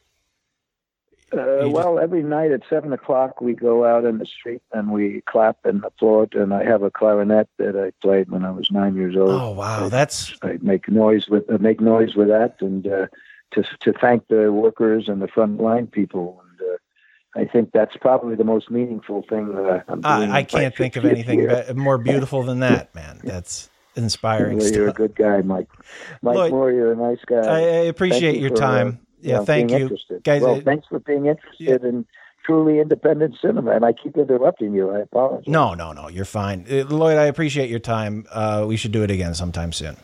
Uh, well, every night at seven o'clock, we go out in the street and we clap and applaud. And I have a clarinet that I played when I was nine years old.
Oh wow,
I,
that's
I make noise with uh, make noise with that, and uh, to to thank the workers and the frontline people. And uh, I think that's probably the most meaningful thing that I'm doing.
I, I can't think of anything be- more beautiful than that, man. That's inspiring.
Well, you're
stuff.
a good guy, Mike. Mike
Lloyd,
Moore, you're a nice guy.
I, I appreciate
you
your
for,
time.
Uh,
Yeah,
know,
thank
being
you,
interested.
guys.
Well,
it,
thanks for being interested yeah. in truly independent cinema. And I keep interrupting you. I apologize.
No, no, no. You're fine, uh, Lloyd. I appreciate your time. Uh, we should do it again sometime soon.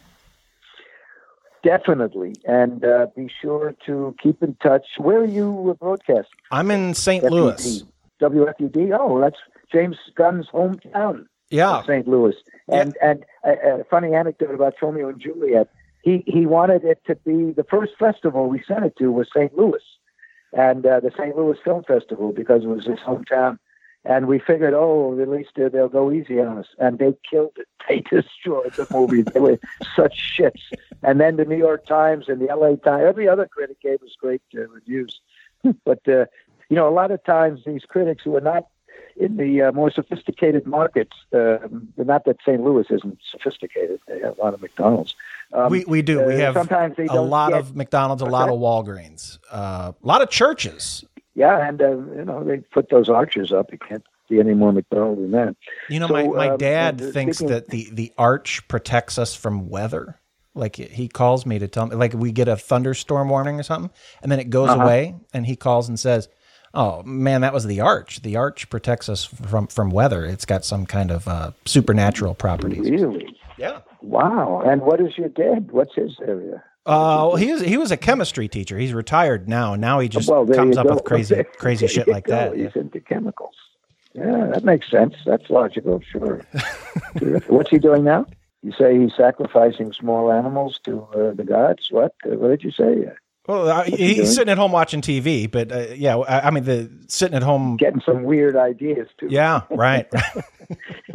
Definitely, and uh, be sure to keep in touch. Where are you broadcasting?
I'm in Saint Louis.
W F U D. Oh, that's James Gunn's hometown.
Yeah,
Saint Louis. And yeah. and a, a funny anecdote about Romeo and Juliet. He he wanted it to be the first festival we sent it to was Saint Louis, and uh, the Saint Louis Film Festival, because it was his hometown. And we figured, oh, at least uh, they'll go easy on us. And they killed it. They destroyed the movie. They were such shits. And then the New York Times and the L A Times, every other critic gave us great uh, reviews. But uh, you know, a lot of times these critics who are not in the uh, more sophisticated markets, uh, not that Saint Louis isn't sophisticated. They have a lot of McDonald's. Um,
we we do. We have
uh, sometimes they
a
don't
lot
get,
of McDonald's, a lot of Walgreens, uh, a lot of churches.
Yeah, and uh, you know, they put those arches up. You can't see any more McDonald's than that.
You know,
so,
my my
um,
dad
uh,
thinks
speaking,
that the the arch protects us from weather. Like he calls me to tell me, like we get a thunderstorm warning or something, and then it goes
uh-huh.
away, and he calls and says, "Oh man, that was the arch. The arch protects us from from weather. It's got some kind of uh, supernatural properties."
Really?
Yeah.
Wow. And what is your dad? What's his area?
Uh, well, he was he was a chemistry teacher. He's retired now. Now he just
well,
comes up
go.
with crazy crazy
there
shit like
go.
that.
He's
yeah.
into chemicals. Yeah, that makes sense. That's logical. Sure. What's he doing now? You say he's sacrificing small animals to uh, the gods. What? Uh, what did you say?
Well, uh, he's
he
sitting at home watching T V, but uh, yeah, I, I mean, the sitting at home,
getting some weird ideas too.
Yeah, right.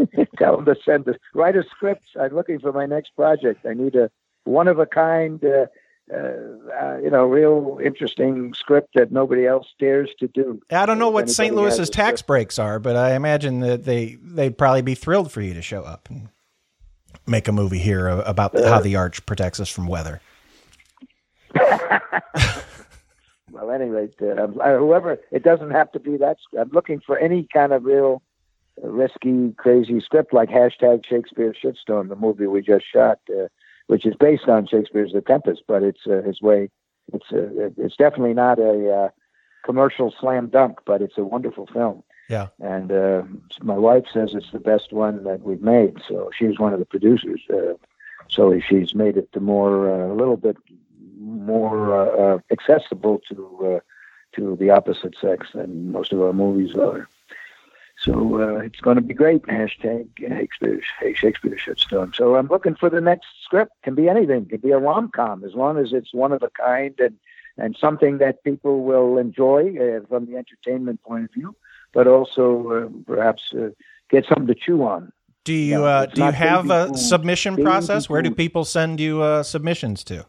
tell them to send the write a script. I'm looking for my next project. I need a one of a kind, uh, uh, uh, you know, real interesting script that nobody else dares to do.
I don't know what
If
Saint
anybody has
Louis's
a
tax
script.
breaks are, but I imagine that they they'd probably be thrilled for you to show up and make a movie here about
Uh,
how the arch protects us from weather.
Well, anyway, uh, whoever, it doesn't have to be that. I'm looking for any kind of real uh, risky, crazy script like hashtag Shakespeare Shitstorm, the movie we just shot, uh, which is based on Shakespeare's The Tempest, but it's uh, his way. It's uh, it's definitely not a uh, commercial slam dunk, but it's a wonderful film.
Yeah.
And uh, my wife says it's the best one that we've made. So she's one of the producers. Uh, so she's made it the more, uh, a little bit more uh, uh, accessible to uh, to the opposite sex than most of our movies are. So uh, it's going to be great. Hashtag Shakespeare, hey, Shakespeare Shitstorm. So I'm looking for the next script. Can be anything. Can be a rom-com as long as it's one of a kind and, and something that people will enjoy uh, from the entertainment point of view, but also uh, perhaps uh, get something to chew on.
Do you
No,
uh,
it's
do you
not
have
baby
a
food.
submission
Baby
process? Where do
food.
people send you uh, submissions to?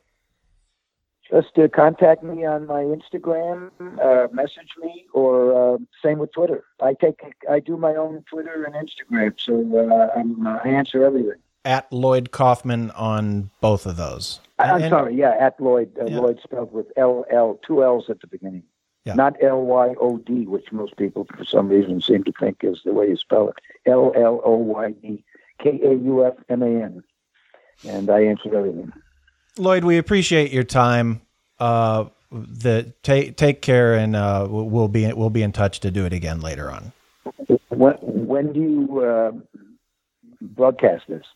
Just uh, contact me on my Instagram, uh, message me, or uh, same with Twitter. I take, I do my own Twitter and Instagram, so uh, I'm, uh, I answer everything.
At Lloyd Kaufman on both of those.
I'm
And-
sorry, yeah, at Lloyd, uh,
Yeah.
Lloyd spelled with L L, two L's at the beginning,
Yeah.
not L Y O D, which most people for some reason seem to think is the way you spell it. L L O Y D, K A U F M A N, and I answer everything.
Lloyd, we appreciate your time. Uh, the take take care, and uh, we'll be we'll be in touch to do it again later on.
When, when do you uh, broadcast this?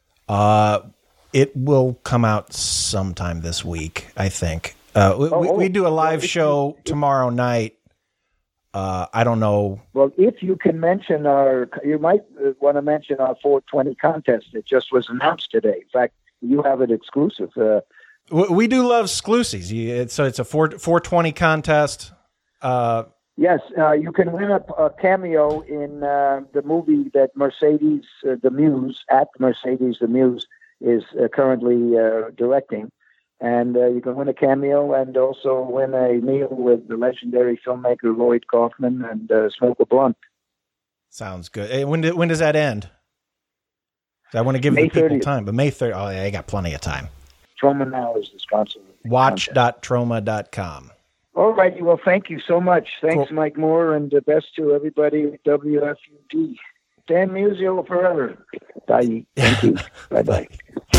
Uh, it will come out sometime this week, I think. Uh, we,
Oh,
we,
oh,
we do a live
well, if
show
you-
tomorrow night. Uh, I don't know.
Well, if you can mention our, you might uh, want to mention our four twenty contest that just was announced today. In fact, you have it exclusive. Uh,
We, we do love exclusives. You- it's- So it's a four four twenty contest. Uh,
yes, uh, you can win a, a cameo in uh, the movie that Mercedes, uh, the Muse, at Mercedes, the Muse, is uh, currently uh, directing. And uh, you can win a cameo and also win a meal with the legendary filmmaker Lloyd Kaufman and uh, smoke a blunt.
sounds good. Hey, when do, when does that end? 'Cause I want to give
May
the people
thirtieth.
time, but May thirtieth. Oh, yeah, I got plenty of time.
Troma Now is the sponsor.
watch dot troma dot com.
All righty. Well, thank you so much. Thanks,
Cool.
Mike Moore, and the best to everybody at W F U D. Dan Musial forever. Bye. Thank you. Bye-bye.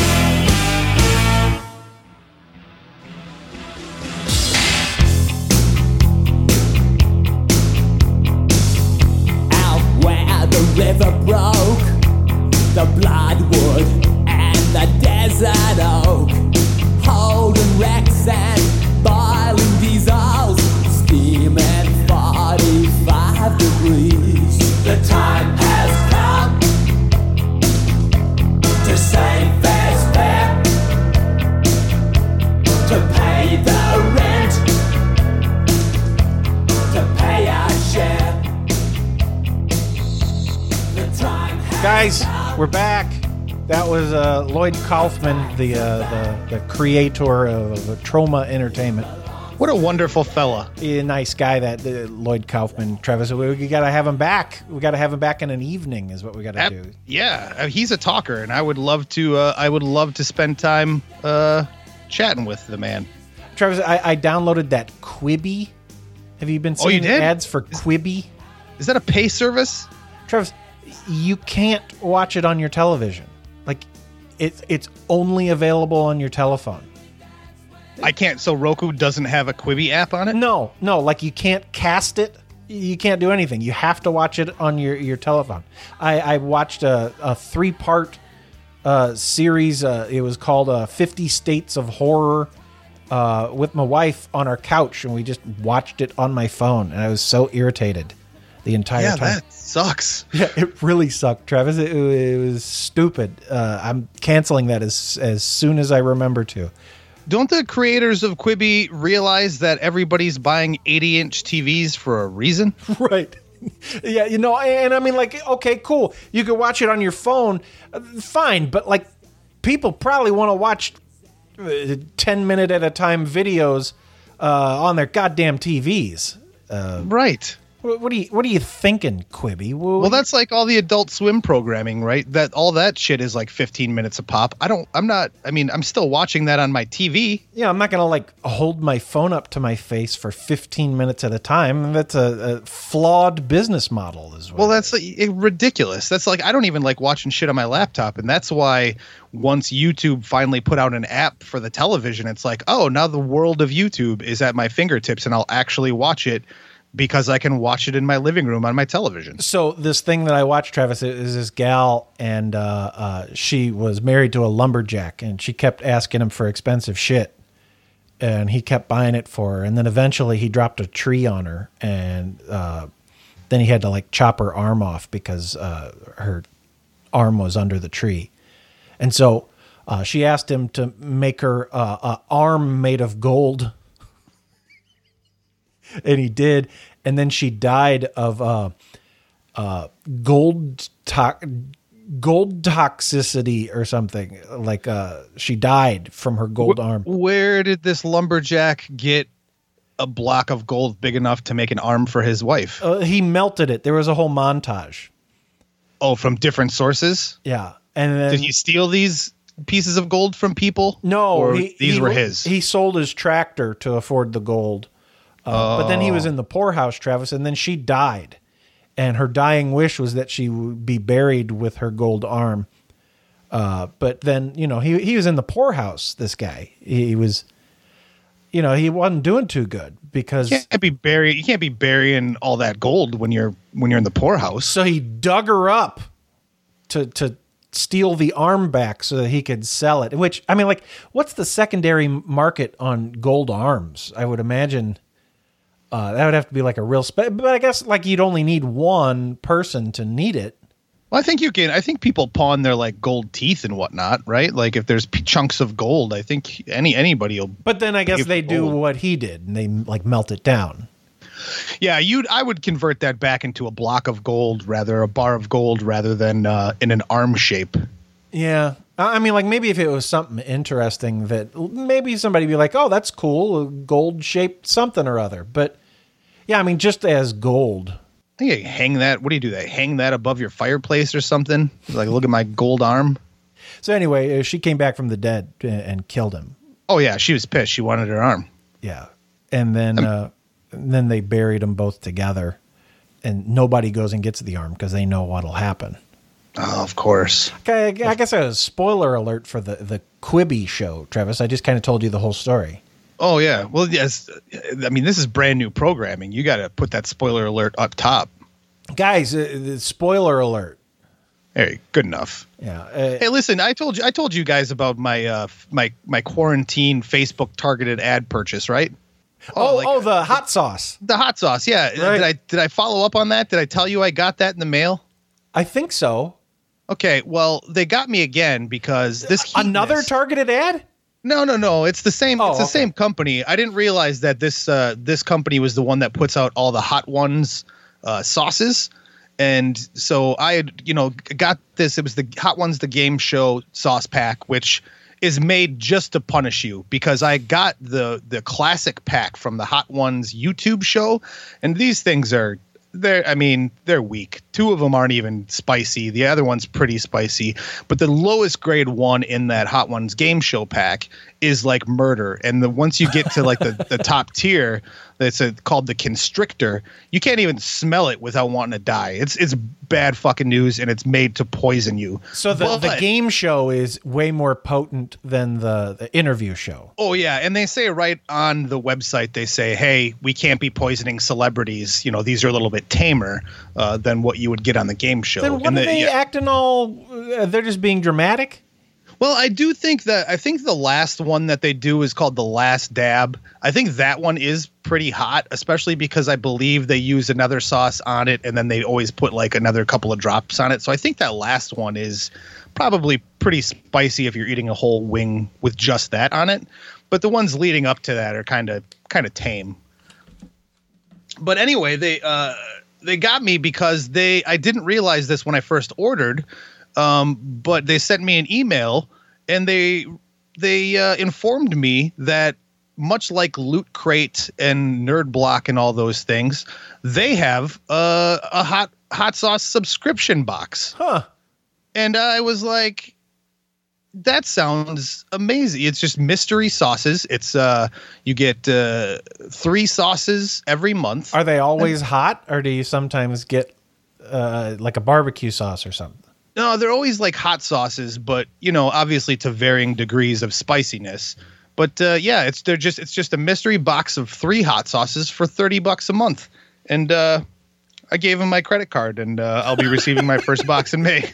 Out where the river broke, the bloodwood and the desert oak, holding wrecks and boiling diesels, steaming forty-five degrees. The time has come to save fair's fair, to pay the rent, to pay our share. The time has
Guys,
come.
we're back. That was uh, Lloyd Kaufman, the, uh, the the creator of uh, Troma Entertainment.
What a wonderful fella.
He's a nice guy, that uh, Lloyd Kaufman. Travis, we, we got to have him back. We got to have him back in an evening, is what we got to
Ab-
do.
Yeah, uh, he's a talker, and I would love to. Uh, I would love to spend time uh, chatting with the man.
Travis, I, I downloaded that Quibi. Have you been
Oh, you
seeing
did?
ads for Quibi?
Is that a pay service?
Travis, you can't watch it on your television. Like, it's it's only available on your telephone.
I can't. So Roku doesn't have a Quibi app on it?
No, no, like you can't cast it. You can't do anything. You have to watch it on your, your telephone. I, I watched a, a three part uh, series. Uh, it was called uh, fifty States of Horror uh, with my wife on our couch, and we just watched it on my phone, and I was so irritated the entire
Yeah,
time.
that sucks.
Yeah, it really sucked, Travis. It, it was stupid. Uh, I'm canceling that as as soon as I remember to.
Don't the creators of Quibi realize that everybody's buying eighty inch T Vs for a reason?
Right. Yeah, you know, and I mean, like, okay, cool. You could watch it on your phone, uh, fine. But like, people probably want to watch uh, ten minute at a time videos uh, on their goddamn T Vs. Uh,
right.
What, what are you What are you thinking, Quibi? What,
Well, that's like all the Adult Swim programming, right? That all that shit is like fifteen minutes a pop. I don't. I'm not. I mean, I'm still watching that on my T V.
Yeah, I'm not gonna like hold my phone up to my face for fifteen minutes at a time. That's a, a flawed business model, as well.
Well, that's like, it, ridiculous. That's like I don't even like watching shit on my laptop, and that's why once YouTube finally put out an app for the television, it's like, oh, now the world of YouTube is at my fingertips, and I'll actually watch it. Because I can watch it in my living room on my television.
So this thing that I watched, Travis, is this gal, and uh, uh, she was married to a lumberjack, and she kept asking him for expensive shit, and he kept buying it for her, and then eventually he dropped a tree on her, and uh, then he had to like chop her arm off because uh, her arm was under the tree, and so uh, she asked him to make her uh, an arm made of gold. And he did, and then she died of uh, uh, gold to- gold toxicity or something. Like uh, she died from her gold
Wh-
arm.
Where did this lumberjack get a block of gold big enough to make an arm for his wife?
Uh, he melted it. There was a whole montage.
Oh, from different sources?
Yeah, and then,
did he steal these pieces of gold from people?
No,
or
he,
these
he,
were his.
He sold his tractor to afford the gold. Uh, oh. But then he was in the poorhouse, Travis, and then she died. And her dying wish was that she would be buried with her gold arm. Uh, but then, you know, he he was in the poorhouse, this guy. He was, you know, he wasn't doing too good because...
You can't be bury, you can't be burying all that gold when you're when you're in the poorhouse.
So he dug her up to to steal the arm back so that he could sell it. Which, I mean, like, what's the secondary market on gold arms? I would imagine... Uh, that would have to be like a real, spe- but I guess like you'd only need one person to need it.
Well, I think you can. I think people pawn their like gold teeth and whatnot, right? Like if there's p- chunks of gold, I think any anybody will.
But then I guess they do gold. What he did, and they like melt it down.
Yeah, you'd. I would convert that back into a block of gold, rather a bar of gold, rather than uh, in an arm shape.
Yeah. I mean, like maybe if it was something interesting that maybe somebody would be like, oh, that's cool, a gold shaped something or other. But yeah, I mean, just as gold.
I think you hang that. What do you do? That hang that above your fireplace or something? Like, look at my gold arm.
So anyway, she came back from the dead and killed him.
Oh yeah, she was pissed. She wanted her arm.
Yeah, and then uh, and then they buried them both together, and nobody goes and gets the arm because they know what'll happen.
Oh, of course.
Okay, I guess a spoiler alert for the, the Quibi show, Travis. I just kind of told you the whole story.
Oh, yeah. Well, yes. I mean, this is brand new programming. You got to put that spoiler alert up top.
Guys, uh, spoiler alert.
Hey, good enough.
Yeah. Uh,
hey, listen, I told you I told you guys about my uh, my my quarantine Facebook targeted ad purchase, right?
Oh, oh, like, oh the hot sauce.
The hot sauce, yeah. Right. Did I did I follow up on that? Did I tell you I got that in the mail?
I think so.
Okay, well, they got me again because this
another
heatness,
targeted ad?
No, no, no. It's the same.
Oh,
it's the
okay.
same company. I didn't realize that this uh, this company was the one that puts out all the Hot Ones uh, sauces, and so I had you know got this. It was the Hot Ones, the game show sauce pack, which is made just to punish you because I got the the classic pack from the Hot Ones YouTube show, and these things are. They're, I mean, they're weak. Two of them aren't even spicy. The other one's pretty spicy. But the lowest grade one in that Hot Ones game show pack is like murder. And the once you get to like the, the top tier, that's a, called the Constrictor, you can't even smell it without wanting to die. It's it's bad fucking news, and it's made to poison you.
So the, but, the game show is way more potent than the, the interview show.
Oh, yeah. And they say right on the website, they say, hey, we can't be poisoning celebrities. You know, these are a little bit tamer uh, than what you would get on the game show.
Then what
and
are
the,
they
yeah.
acting all, uh, they're just being dramatic?
Well, I do think that I think the last one that they do is called The Last Dab. I think that one is pretty hot, especially because I believe they use another sauce on it and then they always put like another couple of drops on it. So I think that last one is probably pretty spicy if you're eating a whole wing with just that on it. But the ones leading up to that are kind of kind of tame. But anyway, they uh, they got me because they I didn't realize this when I first ordered, um, but they sent me an email and they they uh, informed me that much like Loot Crate and Nerd Block and all those things, they have uh, a hot hot sauce subscription box.
Huh.
And I was like, that sounds amazing. It's just mystery sauces. It's uh, you get uh, three sauces every month.
Are they always hot, or do you sometimes get uh, like a barbecue sauce or something?
No, they're always like hot sauces, but you know, obviously to varying degrees of spiciness. But uh, yeah, it's they're just it's just a mystery box of three hot sauces for thirty bucks a month, and uh, I gave him my credit card, and uh, I'll be receiving my first box in May.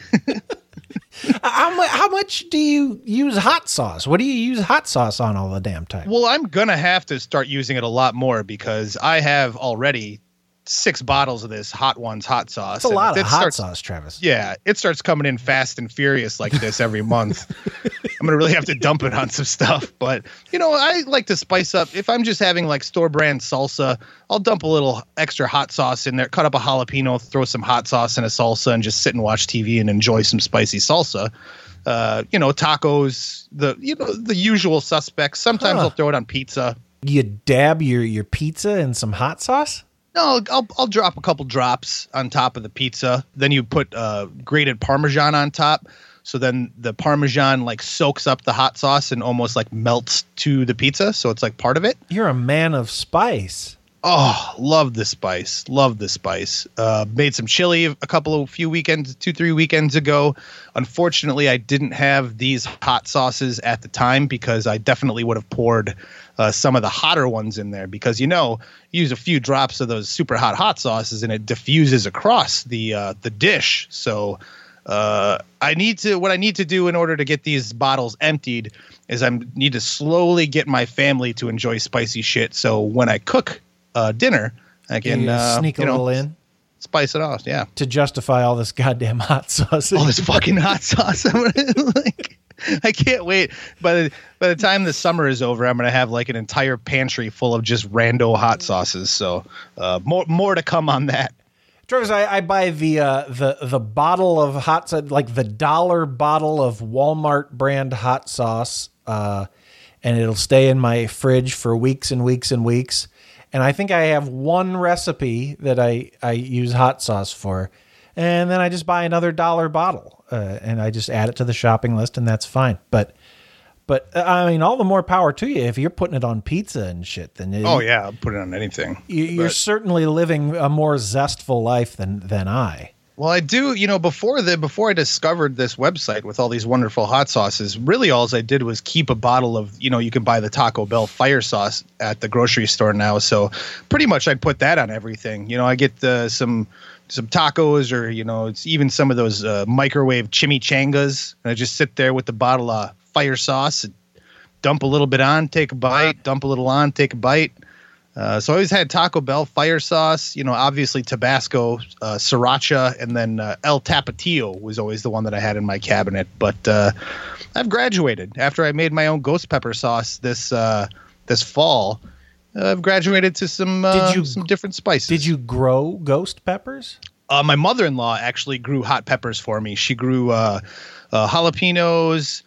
how, mu- how much do you use hot sauce? What do you use hot sauce on all the damn time?
Well, I'm gonna have to start using it a lot more because I have already six bottles of this Hot Ones hot sauce.
It's a lot of hot
starts,
sauce, Travis.
Yeah, it starts coming in fast and furious like this every month. I'm gonna really have to dump it on some stuff, but you know, I like to spice up. If I'm just having like store brand salsa, I'll dump a little extra hot sauce in there, cut up a jalapeno, throw some hot sauce in a salsa, and just sit and watch T V and enjoy some spicy salsa. Uh, you know, tacos, the you know the usual suspects. Sometimes
Huh.
I'll throw it on pizza.
You dab your, your pizza in some hot sauce?
No, I'll I'll drop a couple drops on top of the pizza. Then you put uh, grated Parmesan on top. So then the Parmesan like soaks up the hot sauce and almost like melts to the pizza. So it's like part of it.
You're a man of spice.
Oh, love the spice. Love the spice. Uh, made some chili a couple of few weekends, two, three weekends ago. Unfortunately, I didn't have these hot sauces at the time because I definitely would have poured uh, some of the hotter ones in there because, you know, you use a few drops of those super hot hot sauces and it diffuses across the uh, the dish. So uh, I need to what I need to do in order to get these bottles emptied is I need to slowly get my family to enjoy spicy shit. So when I cook Uh, dinner, I can
You
uh,
sneak a
you know,
little in
spice it off. Yeah,
to justify all this goddamn hot sauce.
all this fucking hot sauce. I'm gonna, like, I can't wait. By the by the time the summer is over, I'm gonna have like an entire pantry full of just rando hot sauces. So uh, more more to come on that.
Travis, I, I buy the uh, the the bottle of hot sauce, like the dollar bottle of Walmart brand hot sauce, uh, and it'll stay in my fridge for weeks and weeks and weeks. And I think I have one recipe that I, I use hot sauce for. And then I just buy another dollar bottle uh, and I just add it to the shopping list and that's fine. But, but uh, I mean, all the more power to you. If you're putting it on pizza and shit, then it,
Oh yeah, I'll put it on anything.
you, you're
But-
certainly living a more zestful life than, than I.
Well, I do, you know, before the before I discovered this website with all these wonderful hot sauces, really all I did was keep a bottle of, you know, you can buy the Taco Bell fire sauce at the grocery store now. So pretty much I'd put that on everything. You know, I get uh, some some tacos or, you know, it's even some of those uh, microwave chimichangas. And I just sit there with the bottle of fire sauce and dump a little bit on, take a bite, dump a little on, take a bite. Uh, so I always had Taco Bell fire sauce, you know, obviously Tabasco, uh, Sriracha, and then uh, El Tapatio was always the one that I had in my cabinet. But uh, I've graduated after I made my own ghost pepper sauce this uh, this fall. Uh, I've graduated to some uh,
Did you-
some different spices.
Did you grow ghost peppers?
Uh, my mother-in-law actually grew hot peppers for me. She grew uh, uh, jalapenos.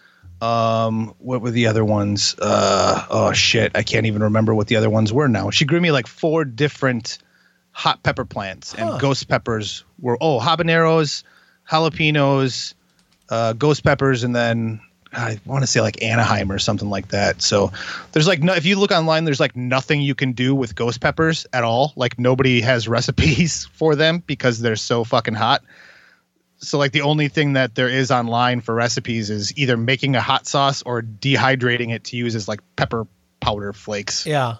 Um, what were the other ones? Uh, oh shit, I can't even remember what the other ones were now. She grew me like four different hot pepper plants,
Huh.
and ghost peppers were oh habaneros, jalapenos, uh, ghost peppers, and then I want to say like Anaheim or something like that. So there's like no, if you look online, there's like nothing you can do with ghost peppers at all. Like nobody has recipes for them because they're so fucking hot. So like the only thing that there is online for recipes is either making a hot sauce or dehydrating it to use as like pepper powder flakes.
Yeah.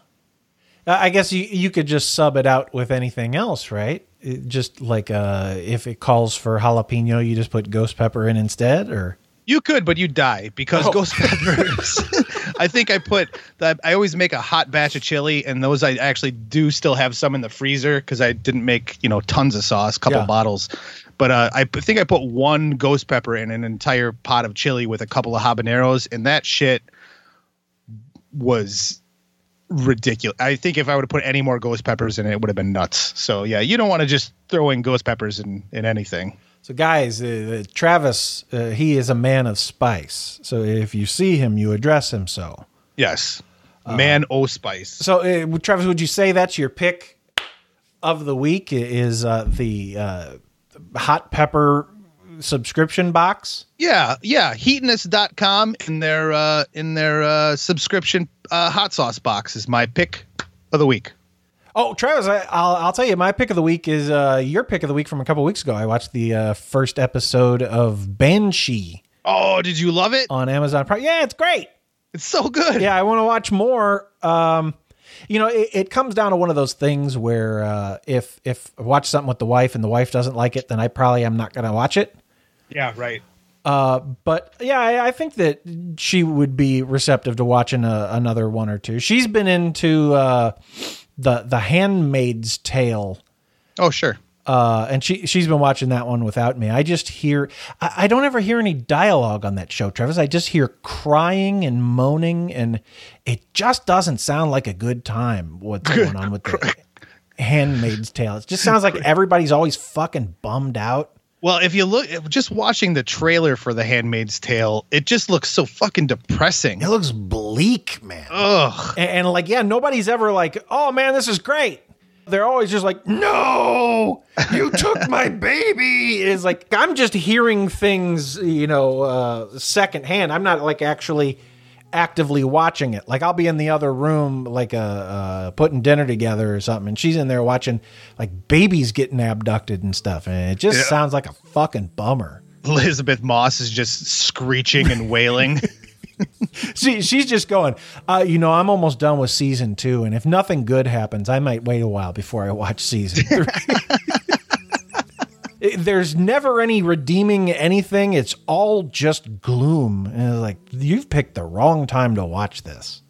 I guess you, you could just sub it out with anything else, right? It just like uh, if it calls for jalapeno, you just put ghost pepper in instead, or
You could, but you die because
Oh.
ghost peppers. I think I put that. I always make a hot batch of chili, and those I actually do still have some in the freezer because I didn't make you know tons of sauce, a couple
Yeah.
bottles. But uh, I p- think I put one ghost pepper in an entire pot of chili with a couple of habaneros, and that shit was ridiculous. I think if I would have put any more ghost peppers in it, it would have been nuts. So yeah, you don't want to just throw in ghost peppers in, in anything.
So guys, uh, Travis, uh, he is a man of spice. So if you see him, you address him so.
Yes. Man uh, o spice.
So uh, Travis, would you say that's your pick of the week is uh, the uh, hot pepper subscription box?
Yeah, yeah. Heatonist dot com in their uh, in their uh, subscription uh, hot sauce box is my pick of the week.
Oh, Travis, I, I'll I'll tell you, my pick of the week is uh, your pick of the week from a couple weeks ago. I watched the uh, first episode of Banshee.
Oh, did you love it?
On Amazon Prime. Yeah, it's great.
It's so good.
Yeah, I want to watch more. Um, you know, it, it comes down to one of those things where uh, if if I watch something with the wife and the wife doesn't like it, then I probably am not going to watch it.
Yeah, right.
Uh, but yeah, I, I think that she would be receptive to watching a, another one or two. She's been into uh, the the Handmaid's Tale.
Oh, sure.
Uh, and she she's been watching that one without me. I just hear I, I don't ever hear any dialogue on that show, Travis. I just hear crying and moaning, and it just doesn't sound like a good time. What's going on with the Handmaid's Tale? It just sounds like everybody's always fucking bummed out.
Well, if you look, just watching the trailer for The Handmaid's Tale, it just looks so fucking depressing.
It looks bleak, man.
Ugh.
And, and like, yeah, nobody's ever like, oh man, this is great. They're always just like, no, you took my baby. It's like, I'm just hearing things, you know, uh, secondhand. I'm not like actually actively watching it. Like I'll be in the other room, like uh, uh, putting dinner together or something, and she's in there watching like babies getting abducted and stuff. And it just yeah. sounds like a fucking bummer.
Elizabeth Moss is just screeching and wailing.
she she's just going, uh, you know, I'm almost done with season two, and if nothing good happens, I might wait a while before I watch season three. There's never any redeeming anything. It's all just gloom. And it's like, you've picked the wrong time to watch this.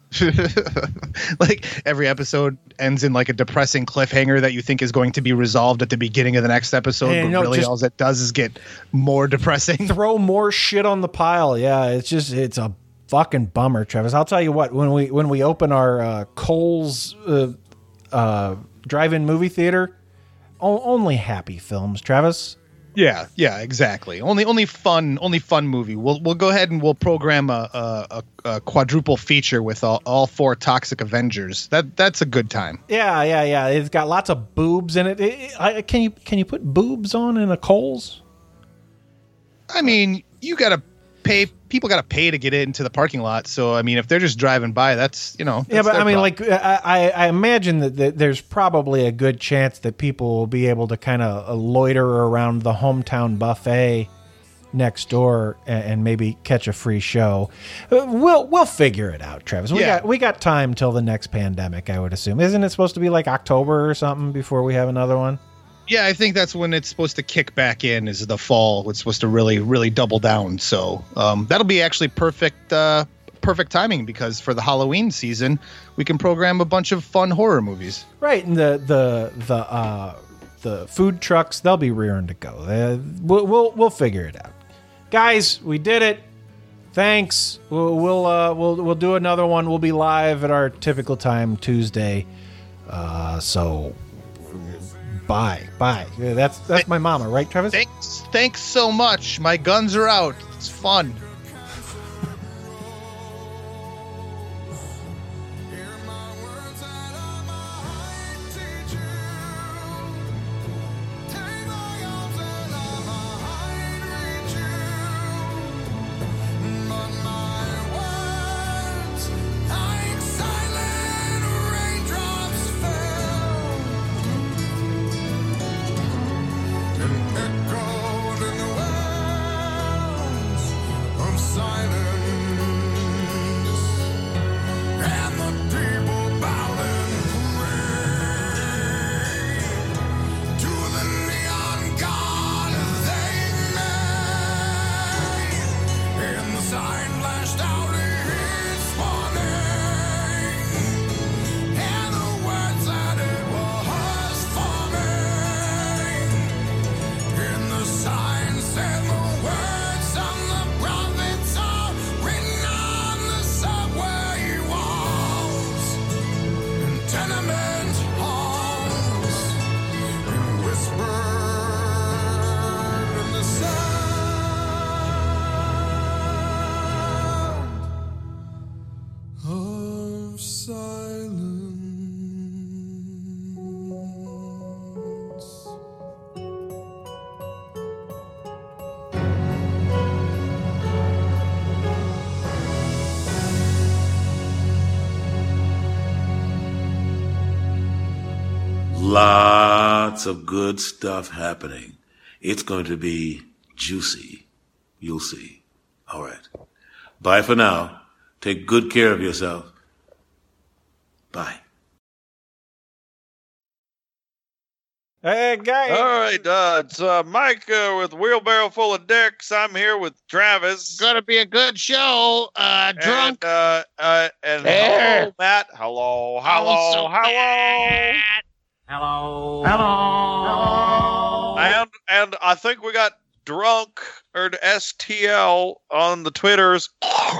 Like every episode ends in like a depressing cliffhanger that you think is going to be resolved at the beginning of the next episode, and, but no, really all it does is get more depressing.
Throw more shit on the pile. Yeah, it's just it's a fucking bummer, Travis. I'll tell you what, when we when we open our uh, Kohl's uh, uh, drive-in movie theater, o- only happy films, Travis.
Yeah, yeah, exactly. Only, only fun, only fun movie. We'll we'll go ahead and we'll program a a, a quadruple feature with all, all four Toxic Avengers. That that's a good time.
Yeah, yeah, yeah. It's got lots of boobs in it. it, it I, can you can you put boobs on in a Kohl's?
I mean, you gotta pay. People gotta pay to get into the parking lot. So I mean, if they're just driving by, that's you know. That's
yeah, but I mean,
problem.
like I, I imagine that, that there's probably a good chance that people will be able to kind of loiter around the hometown buffet next door and, and maybe catch a free show. We'll we'll figure it out, Travis. We
Yeah.
got we got time till the next pandemic, I would assume. Isn't it supposed to be like October or something before we have another one?
Yeah, I think that's when it's supposed to kick back in. Is the fall? It's supposed to really, really double down. So um, that'll be actually perfect, uh, perfect timing because for the Halloween season, we can program a bunch of fun horror movies.
Right, and the the the uh, the food trucks, they'll be rearing to go. They, we'll, we'll we'll figure it out, guys. We did it. Thanks. We'll we'll uh, we'll we'll do another one. We'll be live at our typical time Tuesday. Uh, so. Bye, bye. Yeah, that's that's my mama, right, Travis?
Thanks, thanks so much. My guns are out. It's fun.
Oh
Lots of good stuff happening. It's going to be juicy. You'll see. All right. Bye for now. Take good care of yourself. Bye.
Hey, guy.
All right, uh, it's uh, Mike uh, with Wheelbarrow Full of Dicks. I'm here with Travis.
It's gonna be a good show. Uh, drunk.
And, uh, uh, and hello, Matt. Hello, hello,
so
hello.
Hello.
Hello. And and I think we got drunk or S T L on the Twitters.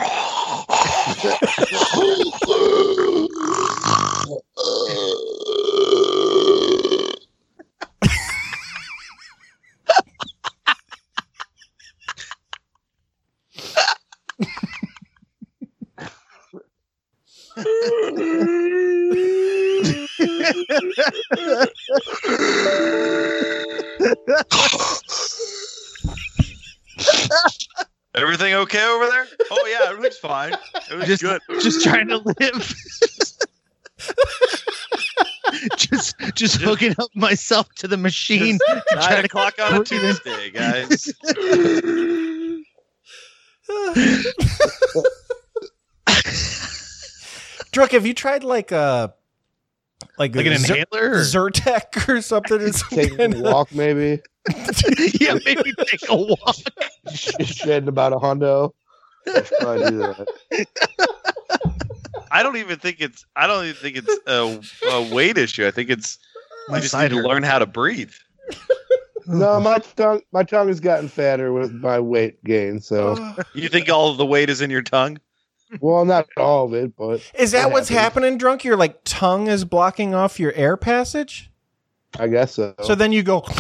Everything okay over there? Oh yeah, everything's fine. It was
just,
good.
Just trying to live. just, just hooking up myself to the machine.
Just
to
nine
try to
o'clock on a Tuesday, guys.
Drunk, have you tried like a like,
like
a
an
Zer-
inhaler, or?
Zyrtec or something? Or
Taking a walk, maybe.
Yeah, maybe take a walk.
Shedding about a hundo. Probably do that.
I don't even think it's. I don't even think it's a, a weight issue. I think it's.
My
you just need to
cider.
learn how to breathe.
No, my tongue, my tongue has gotten fatter with my weight gain. So,
You think all of the weight is in your tongue?
well, not all of it, but
Is that
it
what's
happens.
happening, Drunk? Your like tongue is blocking off your air passage,
I guess so.
so then you go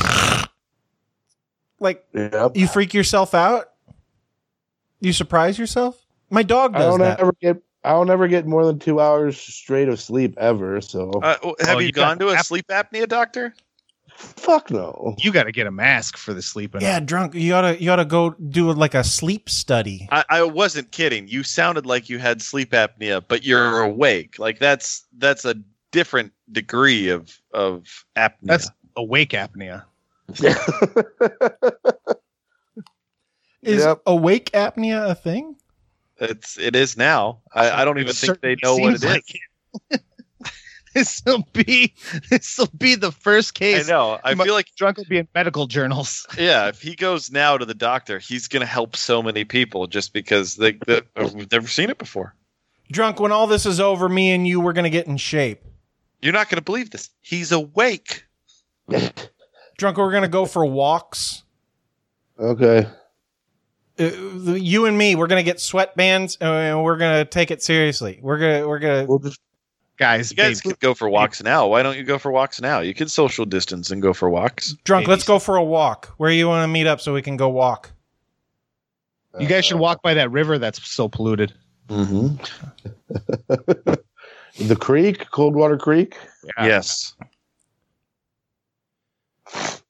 like
Yep.
you freak yourself out. You surprise yourself. My dog
I
does
don't
that.
ever get. I don't ever get more than two hours straight of sleep ever. So,
Uh, have
Oh,
you,
you
gone
got
to a
ap-
sleep apnea doctor?
fuck no.
You got to get a mask for the sleeping.
Yeah, Drunk. You oughta you oughta go do like a sleep study.
I, I wasn't kidding. You sounded like you had sleep apnea, but you're awake. Like that's that's a different degree of of apnea.
That's awake apnea.
Is
Yep.
awake apnea a thing?
it's it is now. I, I don't even think they know what it
Seems
is.
like it. This will be this will be the first
I
case.
know. I
My-
feel like
Drunk will be in medical journals.
yeah, if he goes now to the doctor, he's gonna help so many people just because they, they we've never seen it before.
Drunk, when all this is over, me and you, we're gonna get in shape.
You're not gonna believe this. He's awake.
Drunk, we're gonna go for walks.
Okay.
Uh, you and me, we're gonna get sweatbands and we're gonna take it seriously. We're gonna we're gonna
We'll just
Guys,
You guys
babe,
could go for walks now. Why don't you go for walks now? You can social distance and go for walks.
Drunk,
babies.
let's go for a walk. Where you want to meet up so we can go walk?
you guys should walk by that river that's so polluted.
Mm-hmm. The creek, Coldwater Creek.
Yeah.
Yes.